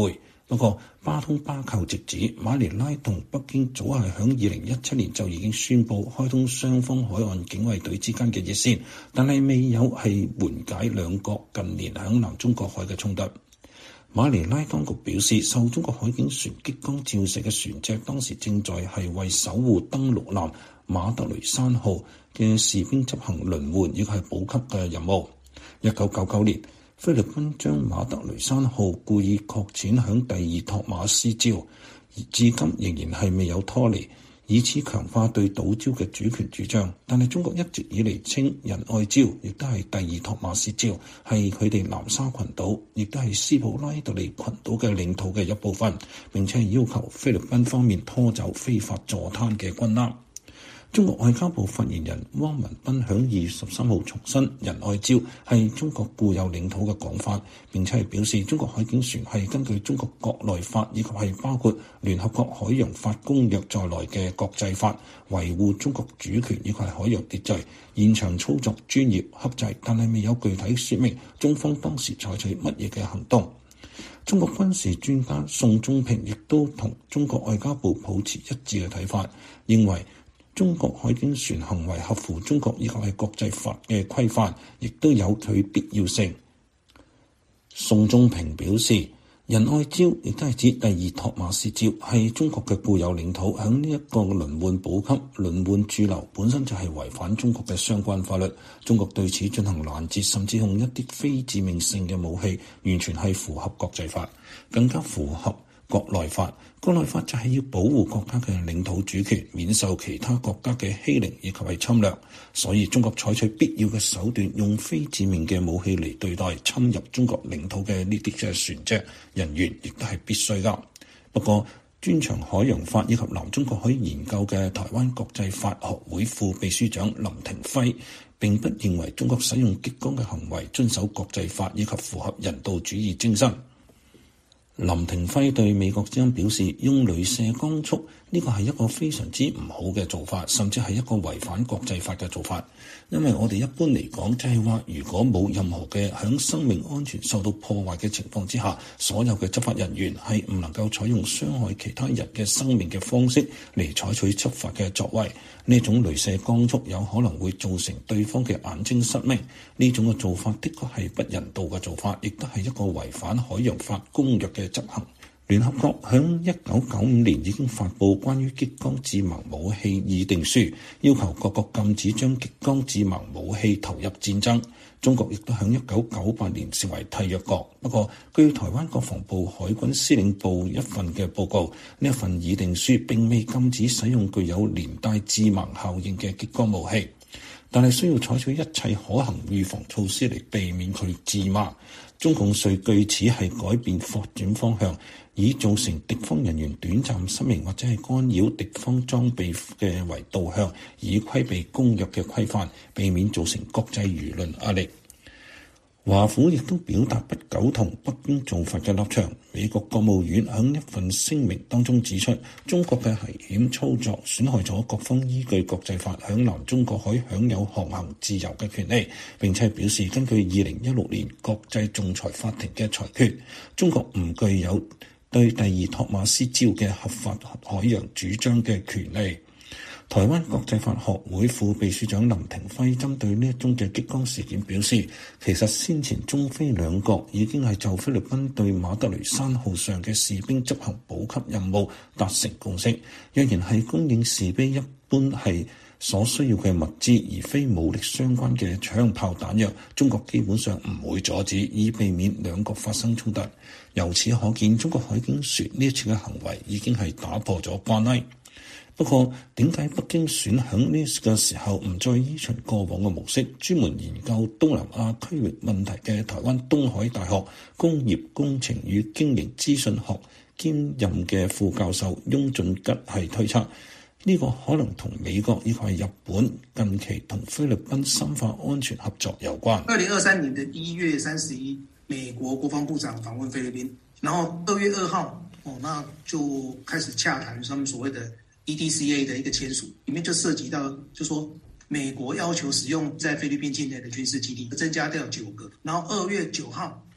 S12: 不過巴通巴寇直指馬尼拉同北京早係響2017年就已經宣布開通雙方海岸警衛隊之間嘅熱線，但係未有係緩解兩國近年響南中國海嘅衝突。馬尼拉當局表示，受中國海警船激光照射嘅船隻當時正在係為守護登陸艦馬德雷山號嘅士兵執行輪換以及係補給嘅任務。1999年，菲律賓將馬德雷山號故意擱淺響第二托馬斯礁，而至今仍然係未有脫離，以此強化對島礁嘅主權主張。但係中國一直以嚟稱仁愛礁亦都係第二托馬斯礁，係佢哋南沙群島，亦都係斯普拉特利群島嘅領土嘅一部分，並且係要求菲律賓方面拖走非法坐灘嘅軍艦。中國外交部發言人汪文斌響2月13號重申仁愛礁係中國固有領土嘅講法，並且係表示中國海警船係根據中國國內法以及係包括聯合國海洋法公約在內嘅國際法，維護中國主權以及係海洋秩序，現場操作專業克制，但係未有具體說明中方當時採取乜嘢嘅行動。中國軍事專家宋忠平亦都同中國外交部保持一致嘅睇法，認為中國海警船行為合乎中國以及係國際法嘅規範，亦都有佢必要性。宋忠平表示，仁愛礁亦都係指第二托馬斯礁，係中國嘅固有領土。響呢一個輪換補給、輪換駐留本身就係違反中國嘅相關法律。中國對此進行攔截，甚至用一啲非致命性嘅武器，完全係符合國際法，更加符合國內法。國內法就係要保護國家嘅領土主權，免受其他國家嘅欺凌以及係侵略。所以中國採取必要嘅手段，用非致命嘅武器嚟對待侵入中國領土嘅呢啲嘅船隻人員，亦都係必須㗎。不過，專長海洋法以及南中國海研究嘅台灣國際法學會副秘書長林廷輝並不認為中國使用激光嘅行為遵守國際法以及符合人道主義精神。林廷輝對美國之音表示，用雷射光束呢個係一個非常之唔好嘅做法，甚至係一個違反國際法嘅做法。因為我哋一般嚟講，就係話如果冇任何嘅響生命安全受到破壞嘅情況之下，所有嘅執法人員係唔能夠採用傷害其他人嘅生命嘅方式嚟採取執法嘅作為。呢種雷射光束有可能會造成對方嘅眼睛失明。呢種嘅做法的確係不人道嘅做法，亦都係一個違反海洋法公約嘅執行。聯合國響1995年已經發布關於激光致盲武器議定書，要求各國禁止將激光致盲武器投入戰爭。中國亦都響1998年成為締約國。不過，據台灣國防部海軍司令部一份嘅報告，呢一份議定書並未禁止使用具有連帶致盲效應嘅激光武器，但係需要採取一切可行預防措施嚟避免佢致盲。中共遂據此係改變發展方向，以造成敵方人員短暫失明或者係干擾敵方裝備嘅為導向，以規避公約嘅規範，避免造成國際輿論壓力。華府亦都表達不苟同北京做法嘅立場。美國國務院喺一份聲明當中指出，中國嘅危險操作損害咗各方依據國際法喺南中國海享有航行自由嘅權利，並且表示根據2016年國際仲裁法庭嘅裁決，中國唔具有對第二托馬斯礁嘅合法海洋主張嘅權利。台灣國際法學會副秘書長林廷輝針對呢一宗嘅激光事件表示，其實先前中菲兩國已經係就菲律賓對馬德雷山號上嘅士兵執行補給任務達成共識，若然係供應士兵一般係所需要嘅物資，而非武力相關嘅槍炮彈藥，中國基本上唔會阻止，以避免兩國發生衝突。由此可見，中國海警船呢一次嘅行為已經係打破咗關係。不過，點解北京選喺呢個時候唔再依循過往嘅模式，專門研究東南亞區域問題嘅台灣東海大學工業工程與經營資訊學兼任嘅副教授翁俊吉係推測，呢個可能同美國以及日本近期同菲律賓深化安全合作有關。
S13: 2023年的1月31日，美國國防部長訪問菲律賓，然後2月2號，那就開始洽談他們所謂的EDCA 的一個簽署，裡面就涉及到，就說美國要求使用在菲律賓境內的軍事基地增加到9個，然後2月9號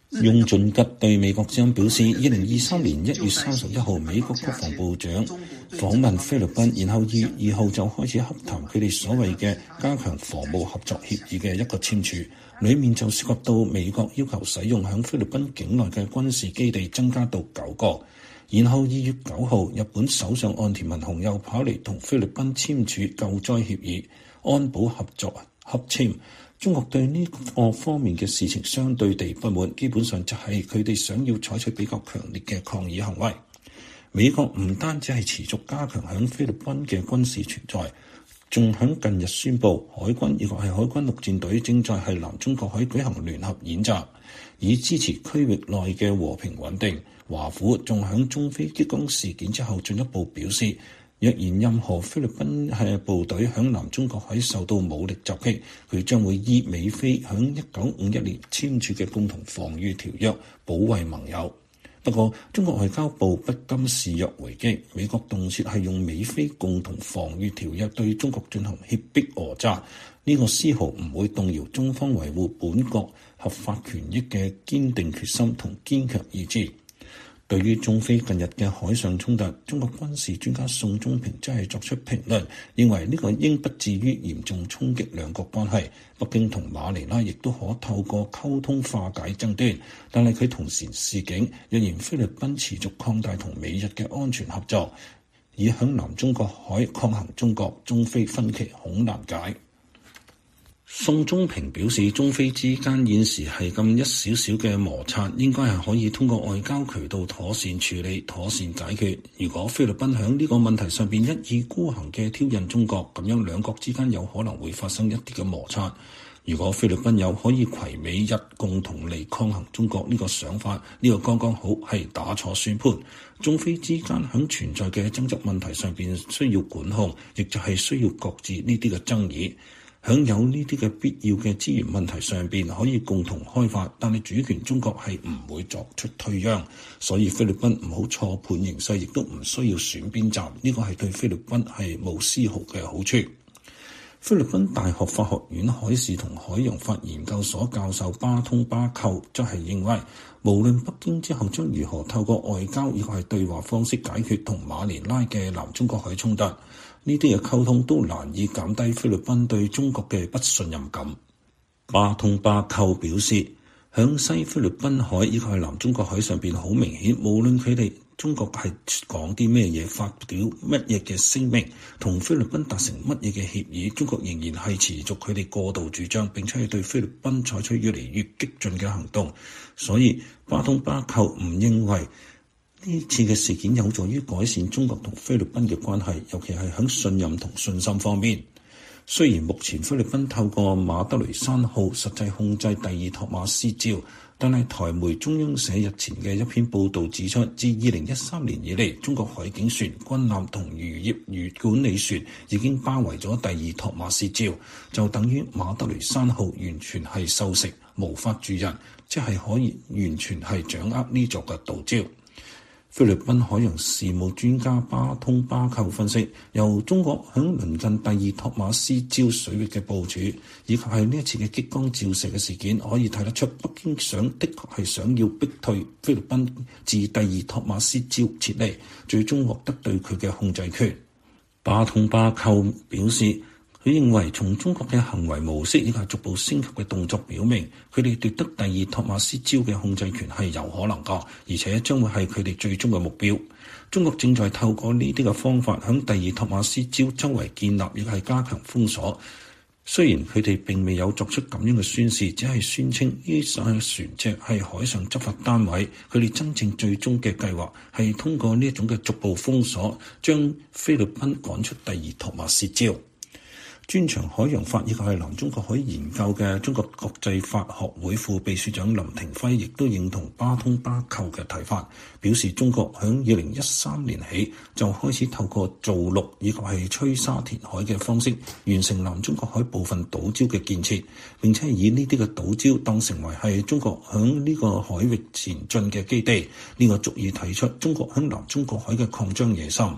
S12: 雍俊吉對美國之音表示，2023年1月31號，美國國防部長訪問菲律賓，然後2月2號就開始洽談佢哋所謂嘅加強防務合作協議嘅一個簽署，裡面就涉及到美國要求使用響菲律賓境內嘅軍事基地增加到9個。然後2月9號，日本首相岸田文雄又跑嚟同菲律賓簽署救災協議，安保合作合簽。中國對呢個方面嘅事情相對地不滿，基本上就係佢哋想要採取比較強烈嘅抗議行為。美國唔單止係持續加強響菲律賓嘅軍事存在，仲響近日宣布海軍以及係海軍陸戰隊正在係南中國海舉行聯合演習，以支持區域內嘅和平穩定。華府仲響中菲激光事件之後進一步表示，若然任何菲律賓係部隊響南中國海受到武力襲擊，佢將會依美菲響1951年簽署嘅共同防禦條約保衛盟友。不過，中國外交部不甘示弱回擊，美國動輒係用美菲共同防禦條約對中國進行脅迫訛詐，呢個絲毫唔會動搖中方維護本國合法權益嘅堅定決心同堅強意志。對於中菲近日嘅海上衝突，中國軍事專家宋忠平真係作出評論，認為呢個應不至於嚴重衝擊兩國關係。北京同馬尼拉亦都可透過溝通化解爭端，但係佢同時示警，若然菲律賓持續擴大同美日嘅安全合作，以響南中國海抗衡中國，中菲分歧恐難解。宋忠平表示，中菲之間現時係咁一少少嘅摩擦，應該係可以通過外交渠道妥善處理、妥善解決。如果菲律賓響呢個問題上邊一意孤行嘅挑釁中國，咁樣兩國之間有可能會發生一啲嘅摩擦。如果菲律賓有可以攜美日共同嚟抗衡中國呢個想法，呢個剛剛好係打錯算盤。中菲之間響存在嘅爭執問題上邊需要管控，亦就係需要擱置呢啲嘅爭議。響有呢啲嘅必要嘅資源問題上邊可以共同開發，但係主權中國係唔會作出退讓，所以菲律賓唔好錯判形勢，亦都唔需要選邊站，呢個係對菲律賓係冇絲毫嘅好處。菲律賓大學法學院海事同海洋法研究所教授巴通巴寇則係認為，無論北京之後將如何透過外交以及係對話方式解決同馬尼拉嘅南中國海衝突，呢啲嘅溝通都難以減低菲律賓對中國嘅不信任感。巴通巴寇表示，響西菲律賓海以及係南中國海上邊，好明顯，無論佢哋中國係講啲咩嘢，發表乜嘢嘅聲明，同菲律賓達成乜嘢嘅協議，中國仍然係持續佢哋過度主張，並且係對菲律賓採取越嚟越激進嘅行動。所以巴通巴寇唔認為呢次嘅事件有助於改善中國同菲律賓嘅關係，尤其係響信任同信心方面。雖然目前菲律賓透過馬德雷山號實際控制第二托馬斯礁，但係台媒中央社日前嘅一篇報導指出，自2013年以嚟，中國海警船、軍艦同漁業管理船已經包圍咗第二托馬斯礁，就等於馬德雷山號完全係收食，無法住人，即係可以完全係掌握呢座嘅島礁。菲律賓海洋事務專家巴通巴寇分析，由中國響鄰近第二托馬斯礁水域嘅部署，以及係呢一次嘅激光照射嘅事件，可以睇得出北京的確係想要逼退菲律賓自第二托馬斯礁撤離，最終獲得對佢嘅控制權。巴通巴寇表示，佢認為從中國嘅行為模式以及逐步升級嘅動作表明，佢哋奪得第二托馬斯礁嘅控制權係有可能㗎，而且將會係佢哋最終嘅目標。中國正在透過呢啲嘅方法響第二托馬斯礁周圍建立亦係加強封鎖。雖然佢哋並未有作出咁樣嘅宣示，只係宣稱呢艘船隻係海上執法單位，佢哋真正最終嘅計劃係通過呢一種嘅逐步封鎖，將菲律賓趕出第二托馬斯礁。專長海洋法以及係南中國海研究嘅中國國際法學會副秘書長林廷輝亦都認同巴通巴寇嘅睇法，表示中國響2013年起就開始透過造陸以及係吹沙填海嘅方式完成南中國海部分島礁嘅建設，並且以呢啲嘅島礁當成為係中國響呢個海域前進嘅基地，呢個足以睇出中國響南中國海嘅擴張野心。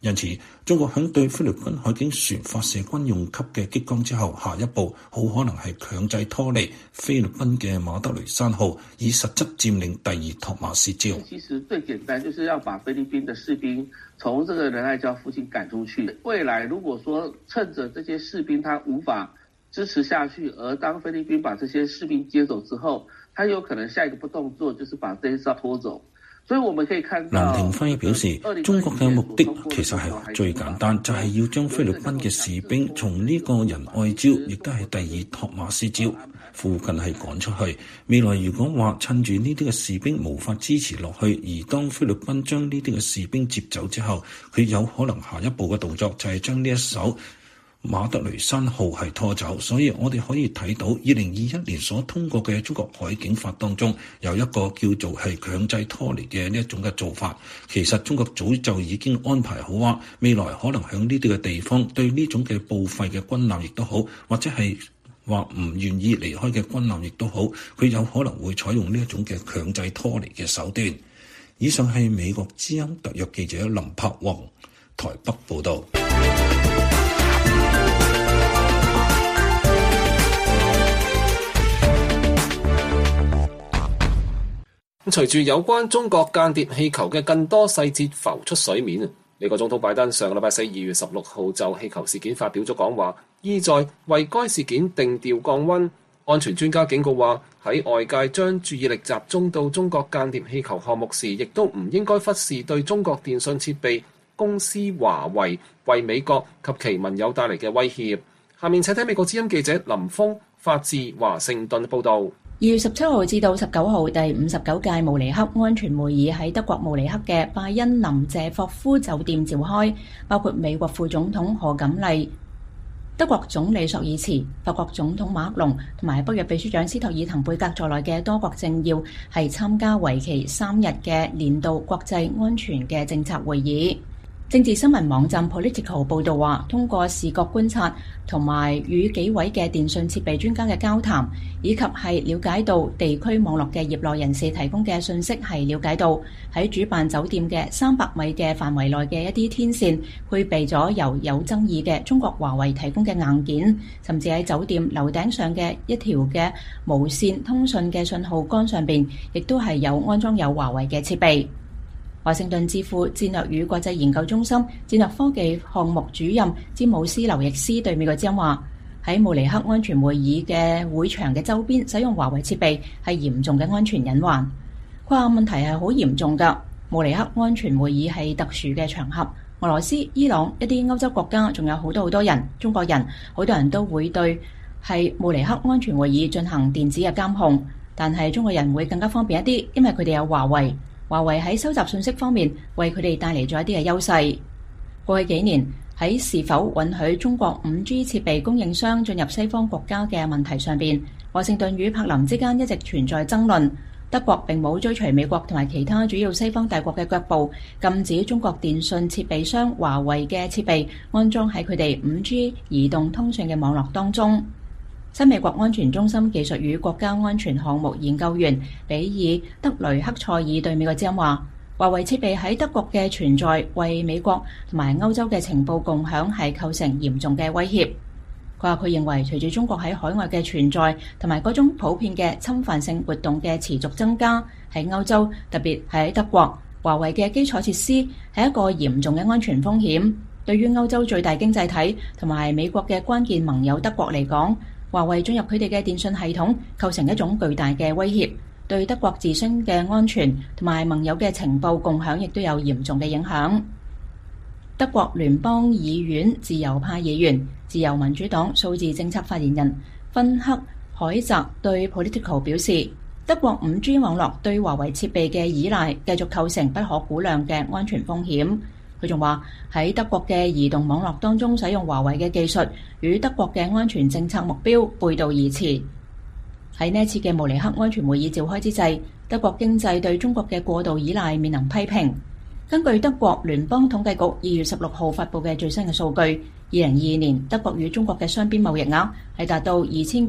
S12: 因此，中國響對菲律賓海警船發射軍用級嘅激光之後，下一步好可能係強制拖離菲律賓嘅馬德雷山號，以實質佔領第二托馬斯礁。
S14: 其實最簡單就是要把菲律賓的士兵從這個仁愛礁附近趕出去。未來如果說趁着這些士兵他無法支持下去，而當菲律賓把這些士兵接走之後，他有可能下一個不動作就是把這些沙拖走。所以我們可以看到，藍
S12: 廷輝表示，中國嘅目的其實係最簡單，就係要將菲律賓嘅士兵從呢個仁愛礁，亦都係第二托馬斯礁附近係趕出去。未來如果話趁住呢啲嘅士兵無法支持落去，而當菲律賓將呢啲嘅士兵接走之後，佢有可能下一步嘅動作就係將呢一艘馬德雷山號係拖走。所以我哋可以睇到2021年所通過嘅中國海警法當中有一個叫做係強制拖離嘅呢一種嘅做法。其實中國早就已經安排好啊，未來可能響呢啲嘅地方對呢種嘅報廢嘅軍艦亦都好，或者係話唔願意離開嘅軍艦亦都好，佢有可能會採用呢一種嘅強制拖離嘅手段。以上係美國之音特約記者林柏宏台北報道。
S3: 隨住有關中國間諜氣球嘅更多細節浮出水面，美國總統拜登上個禮拜四2月16號就氣球事件發表咗講話，意在為該事件定調降溫。安全專家警告話，喺外界將注意力集中到中國間諜氣球項目時，亦都唔應該忽視對中國電信設備公司華為為美國及其盟友帶嚟嘅威脅。下面請睇美國之音記者林峰發自華盛頓報導。
S11: 2月17號至到19號，第59屆慕尼黑安全會議喺德國慕尼黑嘅拜恩林謝霍夫酒店召開，包括美國副總統賀錦麗、德國總理朔爾茨、法國總統馬克龍同埋北約秘書長斯托爾滕貝格在內嘅多國政要係參加為期3日嘅年度國際安全嘅政策會議。政治新聞網站 Political 報導話，通過視覺觀察同埋與幾位嘅電信設備專家嘅交談，以及係了解到地區網絡嘅業內人士提供嘅信息，係了解到喺主辦酒店嘅300米嘅範圍內嘅一啲天線配備咗由有爭議嘅中國華為提供嘅硬件，甚至喺酒店樓頂上嘅一條嘅無線通訊嘅信號桿上邊，亦都係有安裝有華為嘅設備。華盛頓智庫戰略與國際研究中心戰略科技項目主任詹姆斯劉易斯對美國之音話：喺慕尼黑安全會議嘅會場嘅周邊使用華為設備係嚴重嘅安全隱患。佢話問題係好嚴重㗎。慕尼黑安全會議係特殊嘅場合，俄羅斯、伊朗一啲歐洲國家仲有好多人，中國人好多人都會對係慕尼黑安全會議進行電子嘅監控，但係中國人會更加方便一啲，因為佢哋有華為。華為喺收集信息方面為佢哋帶嚟咗一啲嘅優勢。過去幾年喺是否允許中國 5G 設備供應商進入西方國家嘅問題上邊，華盛頓與柏林之間一直存在爭論。德國並冇追隨美國同埋其他主要西方大國嘅腳步，禁止中國電信設備商華為嘅設備安裝喺佢哋 5G 移動通訊嘅網絡當中。新美國安全中心技術與國家安全項目研究員比爾德雷克塞爾對美國之音話：華為設備喺德國嘅存在為美國同埋歐洲嘅情報共享係構成嚴重嘅威脅。佢話佢認為隨住中國喺海外嘅存在同埋嗰種普遍嘅侵犯性活動嘅持續增加，喺歐洲特別係喺德國，華為嘅基礎設施係一個嚴重嘅安全風險。對於歐洲最大經濟體同埋美國嘅關鍵盟友德國嚟講，華為進入佢哋嘅電信系統構成一種巨大嘅威脅，對德國自身嘅安全同埋盟友嘅情報共享亦都有嚴重嘅影響。德國聯邦議院自由派議員、自由民主黨數字政策發言人芬克海澤對 Political 表示，德國 5G 網絡對華為設備嘅依賴繼續構成不可估量嘅安全風險。佢仲話喺德國嘅移動網絡當中使用華為嘅技術，與德國嘅安全政策目標背道而馳。喺呢一次嘅慕尼黑安全會議召開之際，德國經濟對中國嘅過度依賴面臨批評。根據德國聯邦統計局2月16號發布嘅最新嘅數據，2022年德國與中國嘅雙邊貿易額係達到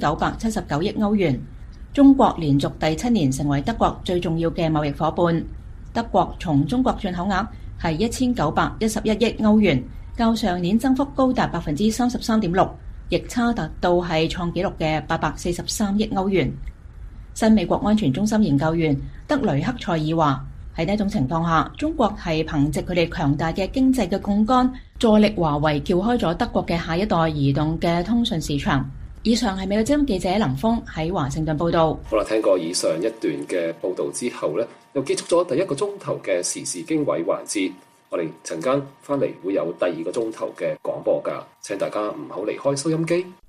S11: 2979億歐元。中國連續第7年成為德國最重要嘅貿易夥伴。德國從中國進口額係1911億歐元，較上年增幅高達 33.6%， 逆差達到係創紀錄嘅843億歐元。新美國安全中心研究員德雷克塞爾話：喺呢一種情況下，中國係憑藉佢哋強大嘅經濟嘅槓桿，助力華為撬開咗德國嘅下一代移動嘅通訊市場。以上係美國之音記者林峰喺華盛頓報道。
S3: 好啦，聽過以上一段嘅報導之後呢，又結束咗第一個鐘頭嘅時事經緯環節。我哋陣間翻嚟會有第二個鐘頭嘅廣播㗎，請大家唔好離開收音機。